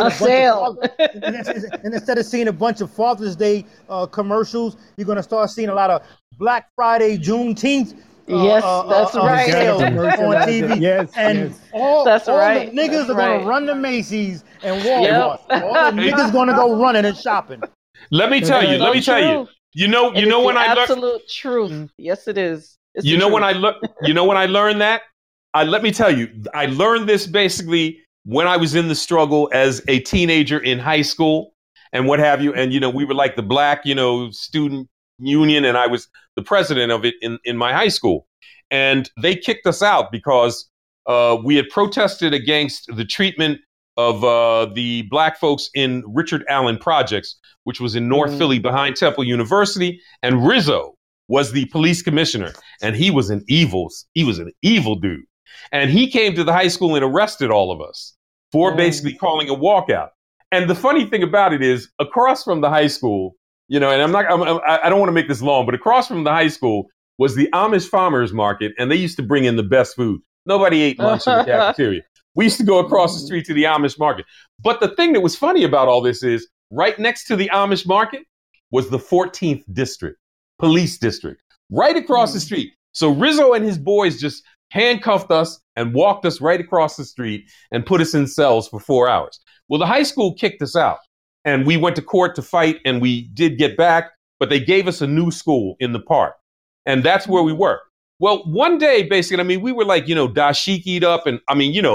a bunch of Father's Day commercials, you're going to start seeing a lot of Black Friday, Juneteenth. That's right. On TV. All the niggas are going to run to Macy's and Walmart. All the niggas going to go running and shopping. Let me tell you. You know It is when the I learned. absolute truth. Yes, it is. It's You the know when truth. when I learned that. Let me tell you, I learned this basically when I was in the struggle as a teenager in high school and what have you. And we were like the black student union, and I was the president of it in my high school. And they kicked us out because we had protested against the treatment of the black folks in Richard Allen Projects, which was in North Philly behind Temple University. And Rizzo was the police commissioner, and he was an evil dude. And he came to the high school and arrested all of us for basically calling a walkout. And the funny thing about it is, across from the high school, and I don't want to make this long, but across from the high school was the Amish Farmers Market, and they used to bring in the best food. Nobody ate lunch in the cafeteria. We used to go across the street to the Amish market. But the thing that was funny about all this is, right next to the Amish market was the 14th district, police district, right across the street. So Rizzo and his boys just handcuffed us and walked us right across the street and put us in cells for 4 hours. Well, the high school kicked us out, and we went to court to fight, and we did get back, but they gave us a new school in the park. And that's where we were. Well, one day, basically, we were like, dashiki'd up and,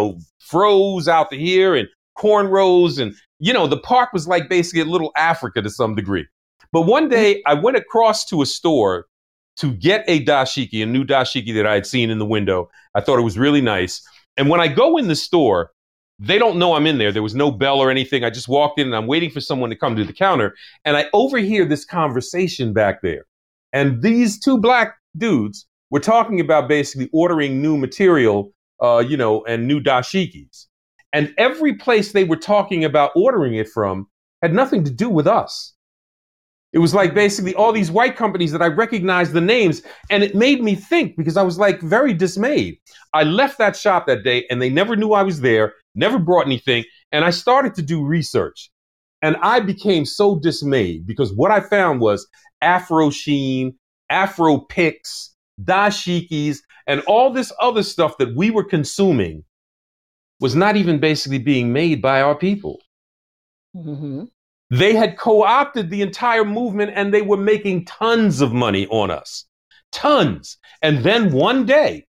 froze out to here and cornrows. And, the park was like basically a little Africa to some degree. But one day I went across to a store to get a dashiki, a new dashiki that I had seen in the window. I thought it was really nice. And when I go in the store, they don't know I'm in there. There was no bell or anything. I just walked in and I'm waiting for someone to come to the counter. And I overhear this conversation back there. And these two black dudes were talking about basically ordering new material, and new dashikis. And every place they were talking about ordering it from had nothing to do with us. It was like basically all these white companies that I recognized the names, and it made me think, because I was like very dismayed. I left that shop that day and they never knew I was there, never brought anything. And I started to do research, and I became so dismayed because what I found was Afro Sheen, Afro Picks, dashikis, and all this other stuff that we were consuming was not even basically being made by our people. Mm-hmm. They had co-opted the entire movement, and they were making tons of money on us. Tons. And then one day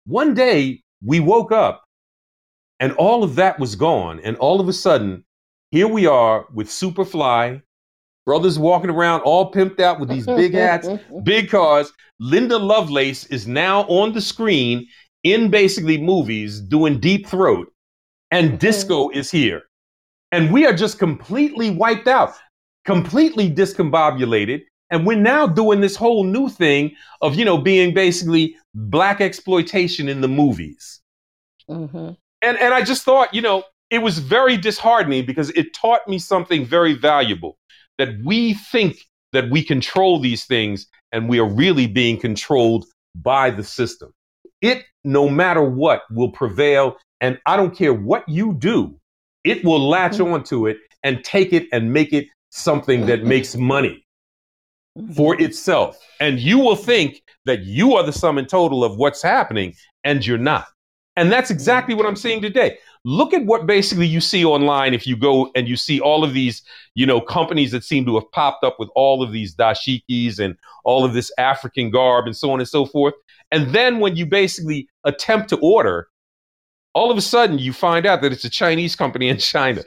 we woke up and all of that was gone. And all of a sudden, here we are with Superfly, brothers walking around all pimped out with these big hats, big cars. Linda Lovelace is now on the screen in basically movies doing Deep Throat, and disco is here. And we are just completely wiped out, completely discombobulated. And we're now doing this whole new thing of, being basically black exploitation in the movies. Mm-hmm. And I just thought, it was very disheartening because it taught me something very valuable, that we think that we control these things and we are really being controlled by the system. It, no matter what, will prevail. And I don't care what you do. It will latch onto it and take it and make it something that makes money for itself. And you will think that you are the sum and total of what's happening, and you're not. And that's exactly what I'm seeing today. Look at what basically you see online if you go and you see all of these, companies that seem to have popped up with all of these dashikis and all of this African garb and so on and so forth. And then when you basically attempt to order, all of a sudden, you find out that it's a Chinese company in China.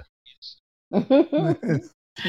Again,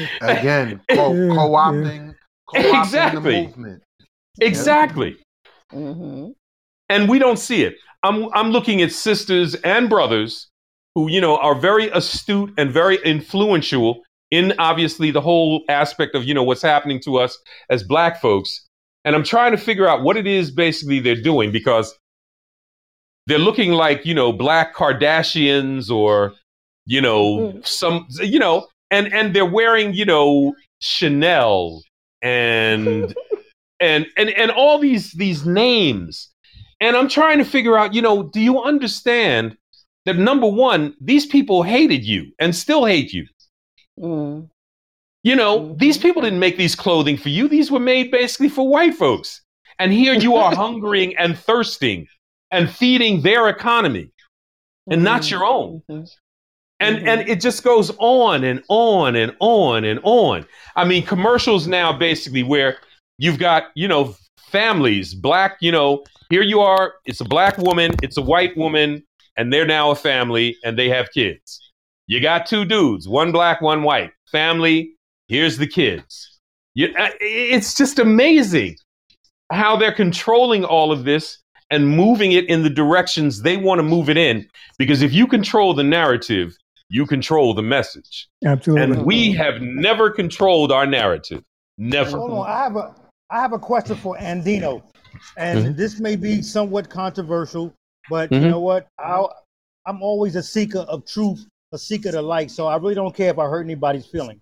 co-opting exactly. the movement. Exactly. Mm-hmm. And we don't see it. I'm looking at sisters and brothers who, are very astute and very influential in obviously the whole aspect of, what's happening to us as black folks. And I'm trying to figure out what it is basically they're doing, because they're looking like, black Kardashians or, some, and they're wearing, Chanel and all these names. And I'm trying to figure out, do you understand that, number one, these people hated you and still hate you? Mm. These people didn't make these clothing for you. These were made basically for white folks. And here you are hungering and thirsting and feeding their economy and not your own. And it just goes on and on and on and on. I mean, commercials now basically where You've got, families, black, here you are. It's a black woman. It's a white woman. And they're now a family and they have kids. You got two dudes, one black, one white. Family, here's the kids. It's just amazing how they're controlling all of this and moving it in the directions they want to move it in. Because if you control the narrative, you control the message. Absolutely. And we have never controlled our narrative. Never. Hold on. I have a question for Andino. And this may be somewhat controversial, but you know what? I'm always a seeker of truth, a seeker to light. So I really don't care if I hurt anybody's feelings.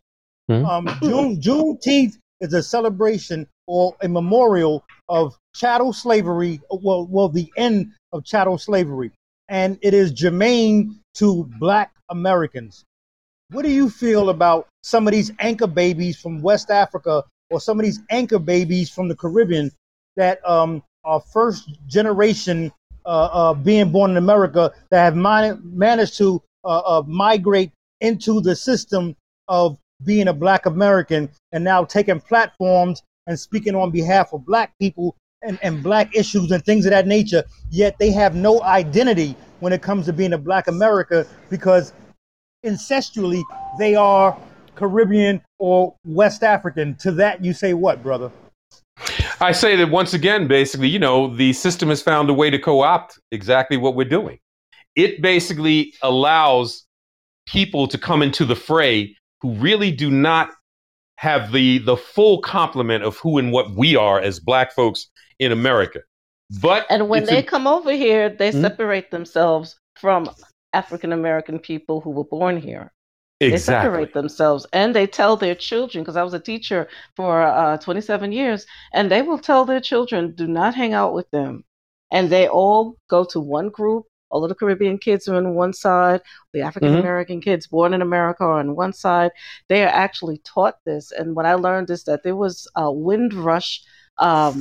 Juneteenth is a celebration or a memorial of chattel slavery. Well, the end of chattel slavery, and it is germane to Black Americans. What do you feel about some of these anchor babies from West Africa or some of these anchor babies from the Caribbean that are first generation being born in America that have managed to migrate into the system of being a Black American and now taking platforms and speaking on behalf of Black people and Black issues and things of that nature, yet they have no identity when it comes to being a Black America because ancestrally they are Caribbean or West African. To that you say what, brother? I say that once again, basically, the system has found a way to co-opt exactly what we're doing. It basically allows people to come into the fray who really do not have the full complement of who and what we are as Black folks in America. And when they come over here, they separate themselves from African American people who were born here. Exactly. They separate themselves and they tell their children, because I was a teacher for 27 years, and they will tell their children, do not hang out with them. And they all go to one group. All of the Caribbean kids are on one side. The African American kids born in America are on one side. They are actually taught this. And what I learned is that there was a Windrush, a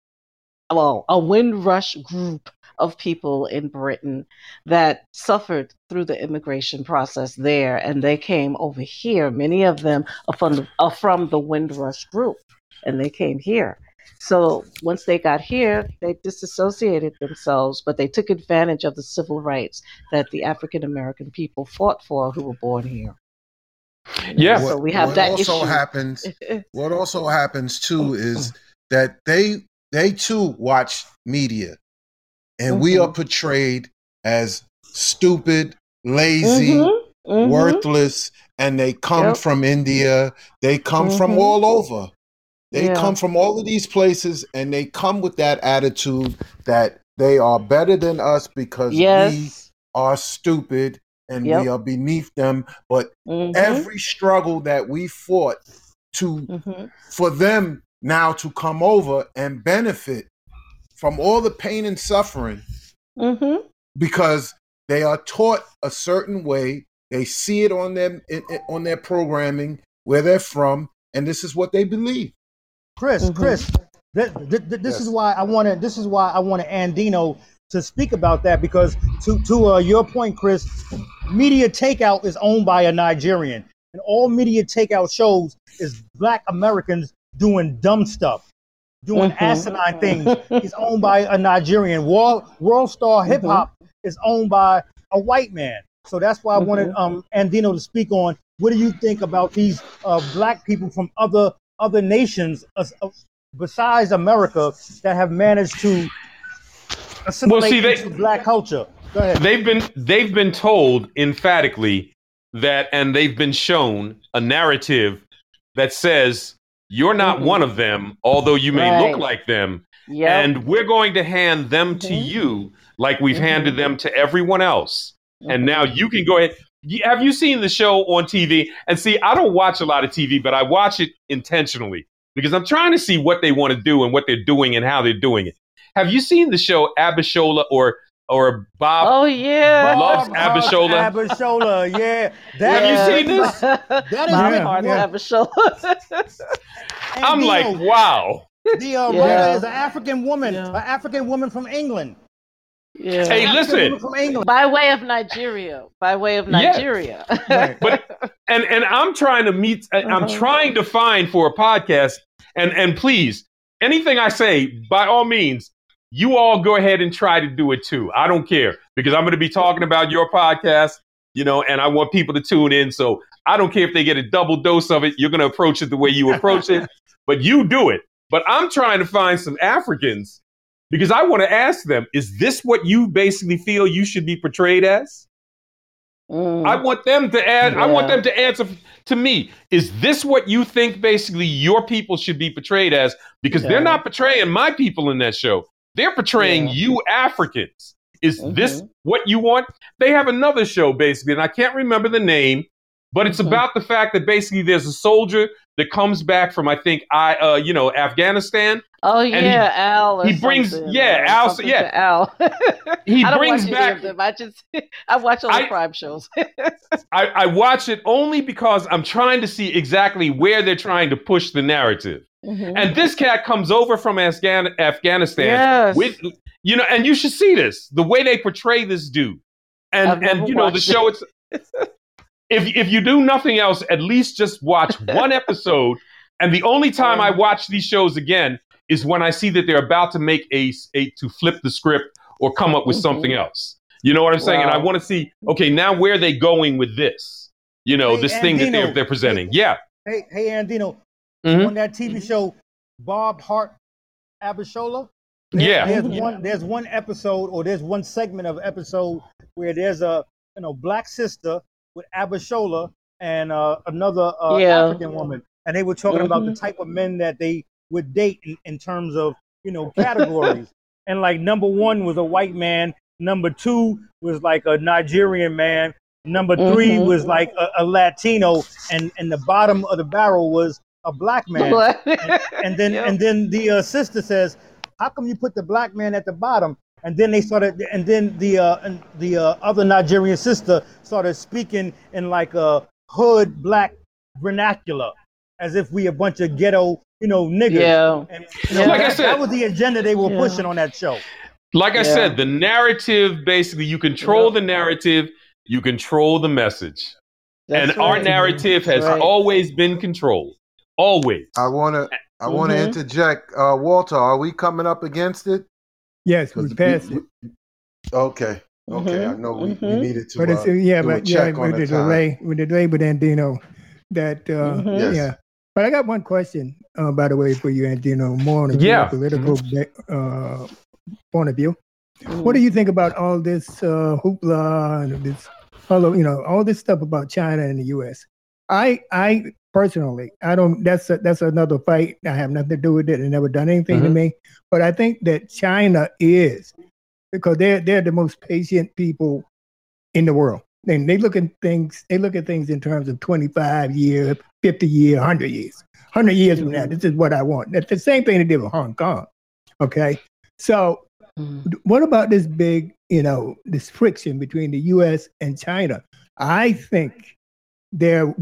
Windrush group of people in Britain that suffered through the immigration process there, and they came over here. Many of them are from the Windrush group, and they came here. So once they got here, they disassociated themselves, but they took advantage of the civil rights that the African American people fought for who were born here. Yeah. So we have that issue. What also happens too is that they too watch media, and we are portrayed as stupid, lazy, worthless, and they come from India. They come from all over. They come from all of these places, and they come with that attitude that they are better than us because we are stupid and we are beneath them. But every struggle that we fought for them now to come over and benefit from all the pain and suffering because they are taught a certain way. They see it on them on their programming, where they're from, and this is what they believe. Chris, this is why I wanted Andino to speak about that, because to your point, Chris, media takeout is owned by a Nigerian, and all media takeout shows is Black Americans doing dumb stuff, doing asinine things. It's owned by a Nigerian. World Star Hip Hop is owned by a white man. So that's why I wanted Andino to speak on, what do you think about these Black people from other nations besides America that have managed to assimilate into Black culture? Go ahead. They've been told emphatically that, and they've been shown a narrative that says you're not one of them, although you may look like them. And we're going to hand them to you like we've handed them to everyone else. And now you can go ahead. Have you seen the show on TV? And see, I don't watch a lot of TV, but I watch it intentionally because I'm trying to see what they want to do and what they're doing and how they're doing it. Have you seen the show Abishola or Bob? Oh yeah, loves Abishola. Abishola, yeah. Have you seen this? That is Abishola. I'm like, wow. The writer is an African woman, an African woman from England. Yeah. Hey, listen. By way of Nigeria. Yeah. But and I'm trying to meet. I'm trying to find for a podcast. And please, anything I say, by all means, you all go ahead and try to do it too. I don't care, because I'm going to be talking about your podcast, and I want people to tune in. So I don't care if they get a double dose of it. You're going to approach it the way you approach it, but you do it. But I'm trying to find some Africans, because I want to ask them, is this what you basically feel you should be portrayed as? I want them to add. I want them to answer to me. Is this what you think basically your people should be portrayed as? Because they're not portraying my people in that show. They're portraying you Africans. Is this what you want? They have another show basically, and I can't remember the name, but it's about the fact that basically there's a soldier that comes back from, I think, Afghanistan. Oh yeah, Al. He brings Al. Al. He I don't brings watch back. Any of them. I watch all the crime shows. I watch it only because I'm trying to see exactly where they're trying to push the narrative. And this cat comes over from Afghanistan with, and you should see this, the way they portray this dude. And the show, it's if you do nothing else, at least just watch one episode. And the only time I watch these shows again is when I see that they're about to make to flip the script or come up with something else. You know what I'm saying? And I want to see, okay, now where are they going with this? This thing that they're presenting. Hey Andino, on that TV show, Bob Hart Abishola. There's one episode, or there's one segment of episode where there's a black sister with Abishola and another African woman, and they were talking about the type of men that they would date in terms of categories. And like number one was a white man, number two was like a Nigerian man, number three was like a Latino, and the bottom of the barrel was a black man. and then the sister says, "How come you put the black man at the bottom?" And then they started, and then the other Nigerian sister started speaking in like a hood black vernacular, as if we a bunch of ghetto, niggas. Yeah. And, like I said, that was the agenda they were pushing on that show. Like I said, the narrative, basically, you control the narrative, you control the message. That's and our narrative has always been controlled. Always. I want to interject. Walter, are we coming up against it? Yes, we passed it. Okay. I know we needed to. But it's with the delay with Andino, that yes. But I got one question, by the way, for you, Andino, more on a political point of view. What do you think about all this hoopla and this, all this stuff about China and the U.S.? I personally, I don't. That's another fight. I have nothing to do with it. It never done anything to me. But I think that China is, because they're the most patient people in the world. And they look at things in terms of 25 years, 50 years, 100 years. 100 years from now, this is what I want. That's the same thing they did with Hong Kong. Okay? So what about this big, this friction between the U.S. and China? I think they're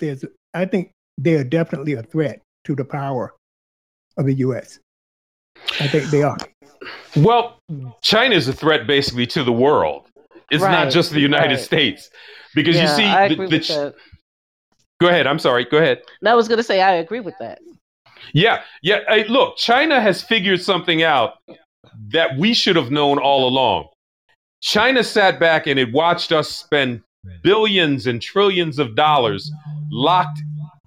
definitely a threat to the power of the U.S. I think they are. Well, China is a threat basically to the world. It's not just the United States. Because you see, I agree with that. Go ahead. I'm sorry. Go ahead. No, I was going to say I agree with that. Yeah. Hey, look, China has figured something out that we should have known all along. China sat back and it watched us spend billions and trillions of dollars locked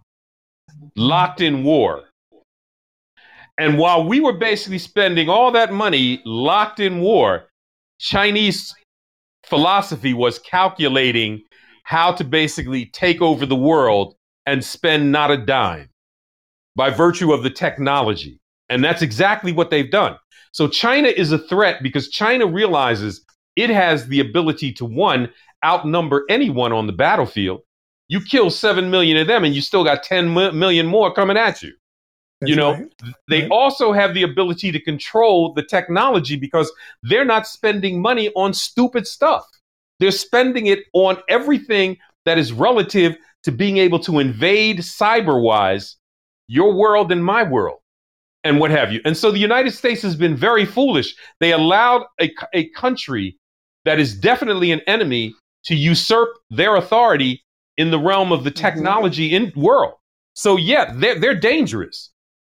in war. And while we were basically spending all that money locked in war, Chinese philosophy was calculating how to basically take over the world and spend not a dime by virtue of the technology. And that's exactly what they've done. So China is a threat because China realizes it has the ability to, one, outnumber anyone on the battlefield. You kill 7 million of them and you still got 10 million more coming at you. They also have the ability to control the technology because they're not spending money on stupid stuff. They're spending it on everything that is relative to being able to invade cyber-wise your world and my world and what have you. And so the United States has been very foolish. They allowed a country that is definitely an enemy to usurp their authority in the realm of the technology in world. So yeah, they're dangerous.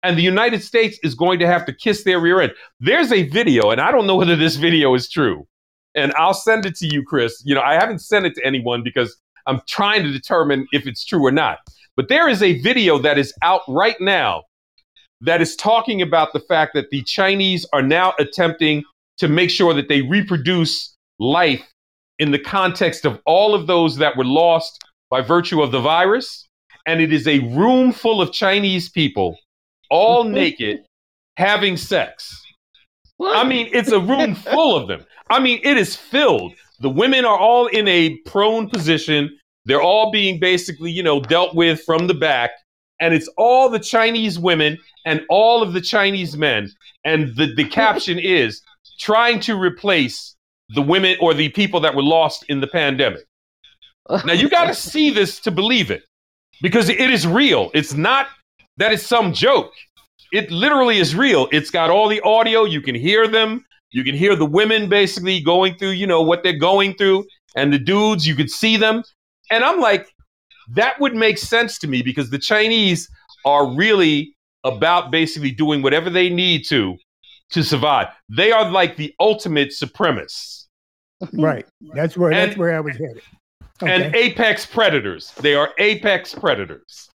and the United States is going to have to kiss their rear end. There's a video, and I don't know whether this video is true, and I'll send it to you, Chris. I haven't sent it to anyone because I'm trying to determine if it's true or not. But there is a video that is out right now that is talking about the fact that the Chinese are now attempting to make sure that they reproduce life in the context of all of those that were lost by virtue of the virus. And it is a room full of Chinese people, all naked, having sex. What? I mean, it's a room full of them. I mean, it is filled. The women are all in a prone position. They're all being basically, dealt with from the back. And it's all the Chinese women and all of the Chinese men. And the caption is trying to replace the women or the people that were lost in the pandemic. Now, you got to see this to believe it, because it is real. It's not that it's some joke. It literally is real. It's got all the audio. You can hear them. You can hear the women basically going through, what they're going through. And the dudes, you could see them. And I'm like, that would make sense to me, because the Chinese are really about basically doing whatever they need to survive. They are like the ultimate supremacists. Right. That's where I was headed. Okay. And apex predators. They are apex predators.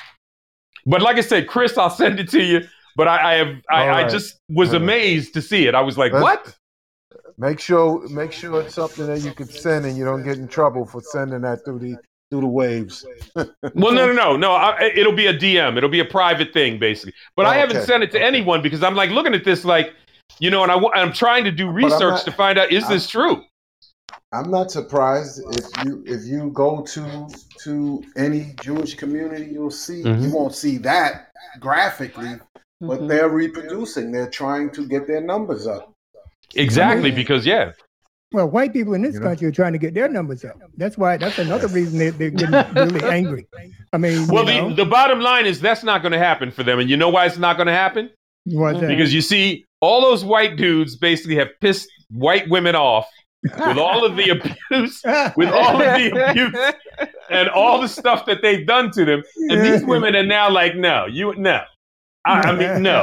But like I said, Chris, I'll send it to you. But I just was amazed to see it. I was like, what? Make sure it's something that you can send and you don't get in trouble for sending that through the waves. Well, no. It'll be a DM. It'll be a private thing, basically. But I haven't sent it to anyone because I'm like looking at this like, and I'm trying to do research to find out, is this true? I'm not surprised if you go to any Jewish community, you'll see you won't see that graphically, but they're reproducing. They're trying to get their numbers up. Exactly, because well, white people in this country are trying to get their numbers up. That's another reason they're getting really angry. I mean, the bottom line is that's not going to happen for them, and you know why it's not going to happen? What's that? Because you see, all those white dudes basically have pissed white women off. With all of the abuse, and all the stuff that they've done to them, and these women are now like, no. I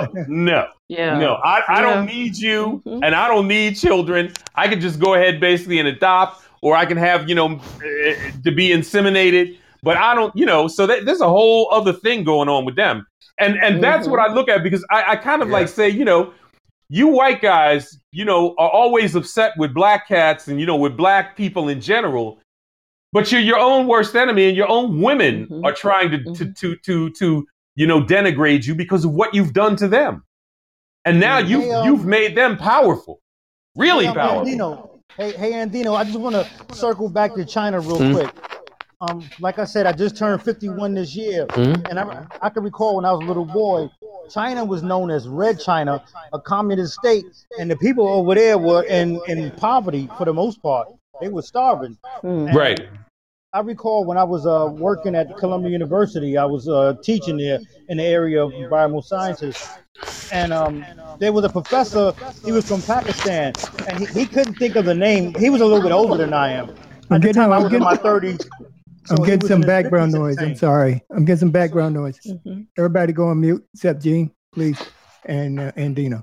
don't need you, and I don't need children. I can just go ahead basically and adopt, or I can have to be inseminated. But I don't, so there's a whole other thing going on with them, and that's what I look at, because I kind of like say, you white guys, are always upset with black cats and, with black people in general, but you're your own worst enemy, and your own women are trying to denigrate you because of what you've done to them. And now you've made them powerful, really powerful. Hey, Andino, I just want to circle back to China real quick. Like I said, I just turned 51 this year, and I can recall when I was a little boy, China was known as Red China, a communist state, and the people over there were in poverty for the most part. They were starving. Right. I recall when I was working at Columbia University, I was teaching there in the area of environmental sciences. And there was a professor, he was from Pakistan, and he couldn't think of the name. He was a little bit older than I am. At the time, I was in my 30s. I'm getting some background noise. I'm sorry. I'm getting some background noise. Everybody go on mute, except Gene, please, and Dino.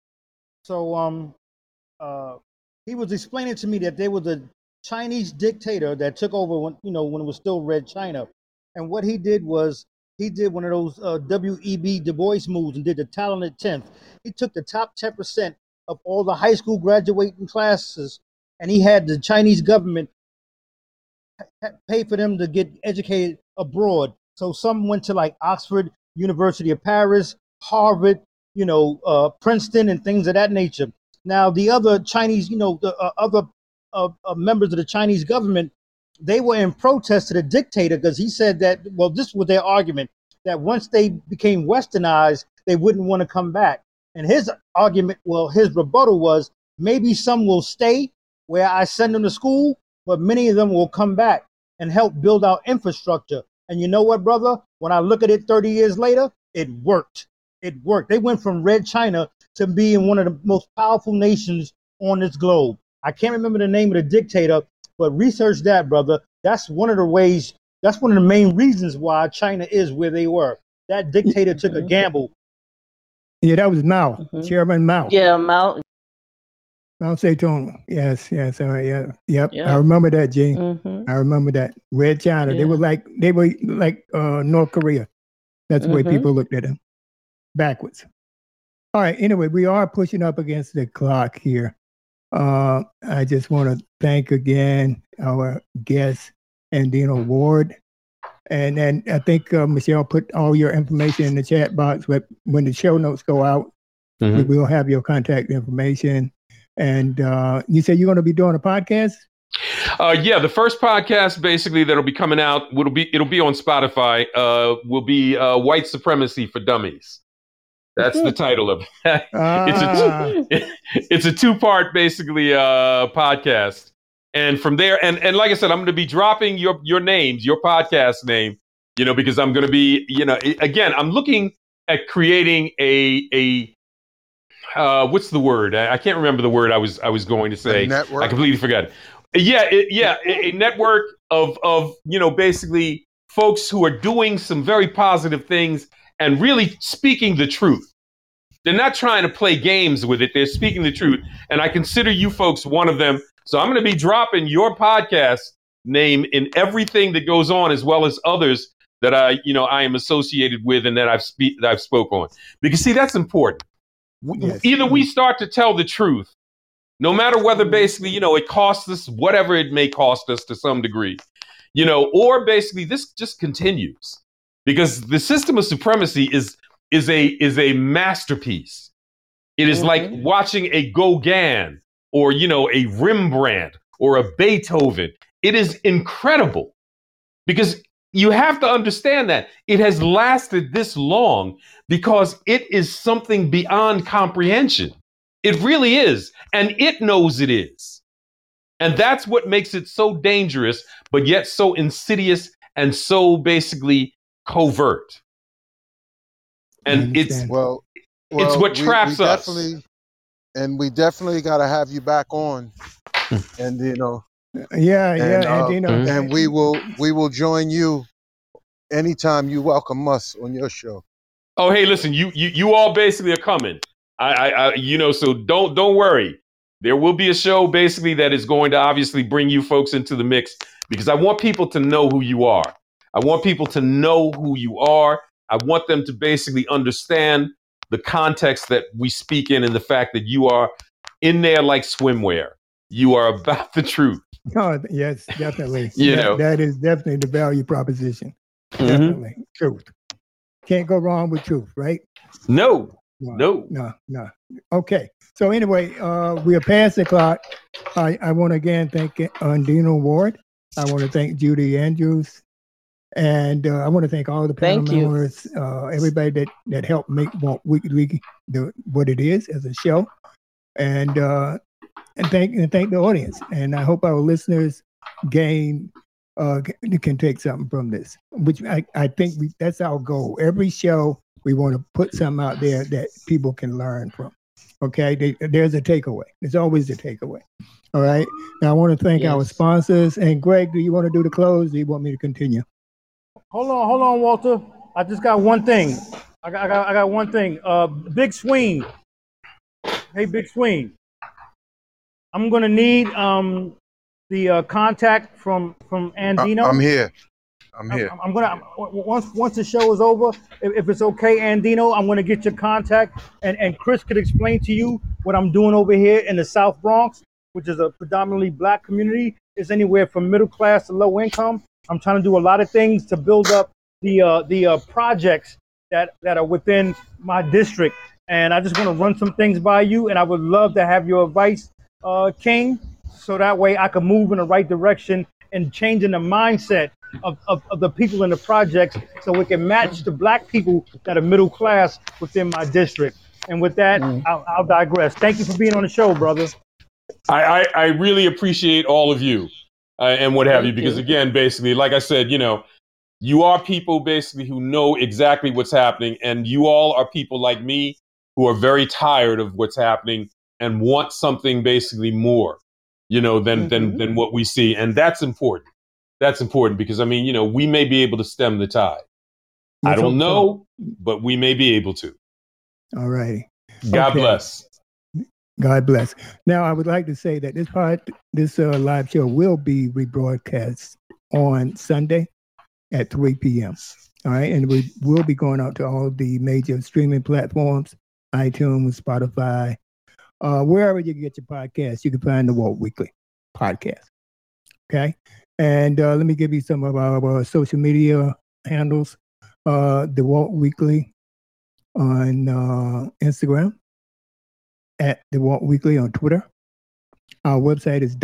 So he was explaining to me that there was a Chinese dictator that took over when it was still Red China. And what he did was he did one of those W.E.B. Du Bois moves and did the talented 10th. He took the top 10% of all the high school graduating classes, and he had the Chinese government pay for them to get educated abroad. So some went to like Oxford, University of Paris, Harvard, Princeton, and things of that nature. Now the other Chinese, the other members of the Chinese government, they were in protest to the dictator because he said that, well, this was their argument, that once they became westernized, they wouldn't want to come back. And his argument, his rebuttal was, maybe some will stay where I send them to school, but many of them will come back and help build our infrastructure. And you know what, brother? When I look at it 30 years later, it worked. It worked. They went from Red China to being one of the most powerful nations on this globe. I can't remember the name of the dictator, but research that, brother. That's one of the ways, that's one of the main reasons why China is where they were. That dictator took a gamble Yeah, that was Mao, Chairman Mao. Yeah, Mao. Mao Zedong. Yes. Yeah. Yep. Yeah. I remember that, Gene. I remember that. Red China. Yeah. They were like North Korea. That's the way people looked at them. Backwards. All right. Anyway, we are pushing up against the clock here. I just want to thank again our guest, Andino Ward. And then I think Michelle put all your information in the chat box. But when the show notes go out, we will have your contact information. And you said you're going to be doing a podcast? Yeah, the first podcast basically that'll be coming out it'll be on Spotify. Will be White Supremacy for Dummies. That's the title of it. It's a 2-part basically podcast. And from there, and like I said, I'm going to be dropping your names, your podcast name, because I'm going to be, again, I'm looking at creating a what's the word? I can't remember the word I was going to say. A network? I completely forgot. A network of basically folks who are doing some very positive things and really speaking the truth. They're not trying to play games with it. They're speaking the truth. And I consider you folks one of them. So I'm going to be dropping your podcast name in everything that goes on, as well as others that I am associated with and that I've spoke on. Because see, that's important. Yes. Either we start to tell the truth, no matter whether basically, it costs us whatever it may cost us to some degree, or basically this just continues, because the system of supremacy is a masterpiece. It is like watching a Gauguin or, a Rembrandt or a Beethoven. It is incredible, because you have to understand that it has lasted this long because it is something beyond comprehension. It really is. And it knows it is. And that's what makes it so dangerous, but yet so insidious and so basically covert. And it's what traps us. And we definitely got to have you back on. And, and we will join you anytime you welcome us on your show. Oh, hey, listen, you all basically are coming. So don't worry. There will be a show basically that is going to obviously bring you folks into the mix, because I want people to know who you are. I want people to know who you are. I want them to basically understand the context that we speak in, and the fact that you are in there like swimwear. You are about the truth. Oh, yes, definitely. That is definitely the value proposition. Definitely. Truth. Can't go wrong with truth, right? No. Okay. So anyway, we are past the clock. I want to again thank Andino Ward. I want to thank Judy Andrews. And I want to thank all the panel members, everybody that helped make Weekly what it is as a show. And thank the audience. And I hope our listeners can take something from this, which I think that's our goal. Every show, we want to put something out there that people can learn from. Okay, there's a takeaway. There's always a takeaway. All right. Now I want to thank our sponsors. And Greg, do you want to do the close? Do you want me to continue? Hold on, Walter. I just got one thing. I got one thing. Big Swing. Hey, Big Swing. I'm gonna need the contact from Andino. I'm here. I'm gonna once the show is over, if it's okay, Andino, I'm gonna get your contact, and Chris could explain to you what I'm doing over here in the South Bronx, which is a predominantly Black community. It's anywhere from middle class to low income. I'm trying to do a lot of things to build up the projects that are within my district, and I just want to run some things by you, and I would love to have your advice, King, so that way I can move in the right direction and changing the mindset of the people in the projects, so we can match the Black people that are middle class within my district. And with that, I'll digress. Thank you for being on the show, brother. I really appreciate all of you. And what have you, because again, basically, like I said, you are people basically who know exactly what's happening, and you all are people like me who are very tired of what's happening and want something basically more, than what we see. And that's important. That's important because, we may be able to stem the tide. I don't know, but we may be able to. All righty. God Okay. bless. God bless. Now, I would like to say that this live show will be rebroadcast on Sunday at 3 p.m. All right. And we will be going out to all the major streaming platforms, iTunes, Spotify, wherever you get your podcast, you can find the Walt Weekly podcast. Okay. And let me give you some of our social media handles. The Walt Weekly on Instagram, at The Walt Weekly on Twitter. Our website is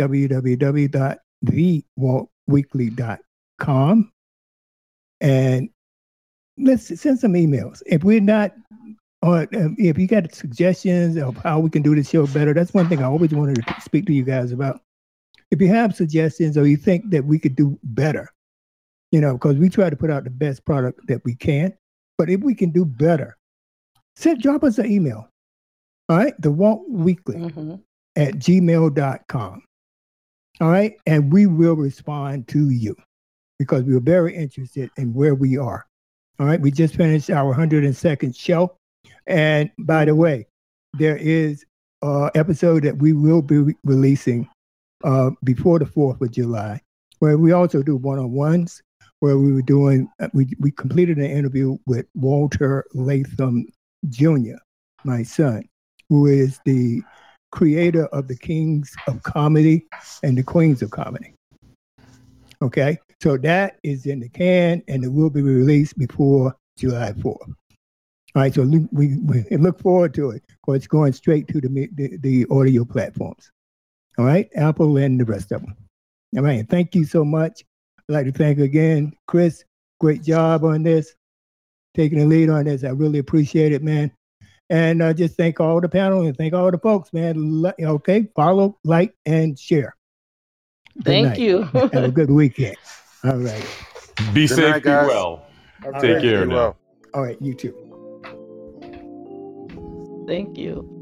www.thewaltweekly.com. And let's send some emails. If we're not, or if you got suggestions of how we can do the show better, that's one thing I always wanted to speak to you guys about. If you have suggestions or you think that we could do better, because we try to put out the best product that we can, but if we can do better, drop us an email. All right, The Walt Weekly at gmail.com. All right, and we will respond to you because we're very interested in where we are. All right, we just finished our 102nd show. And by the way, there is an episode that we will be releasing before the 4th of July, where we also do one-on-ones, where we were doing, we completed an interview with Walter Latham Jr., my son, who is the creator of the Kings of Comedy and the Queens of Comedy. Okay, so that is in the can, and it will be released before July 4th. All right, so we look forward to it, because it's going straight to the audio platforms. All right, Apple and the rest of them. All right, and thank you so much. I'd like to thank again, Chris. Great job on this, taking the lead on this. I really appreciate it, man. And just thank all the panel and thank all the folks, man. Okay, follow, like, and share. Thank you. Have a good weekend. All right. Be Good safe, night, be guys. well. All Take right. care Be now. well. All right, you too. Thank you.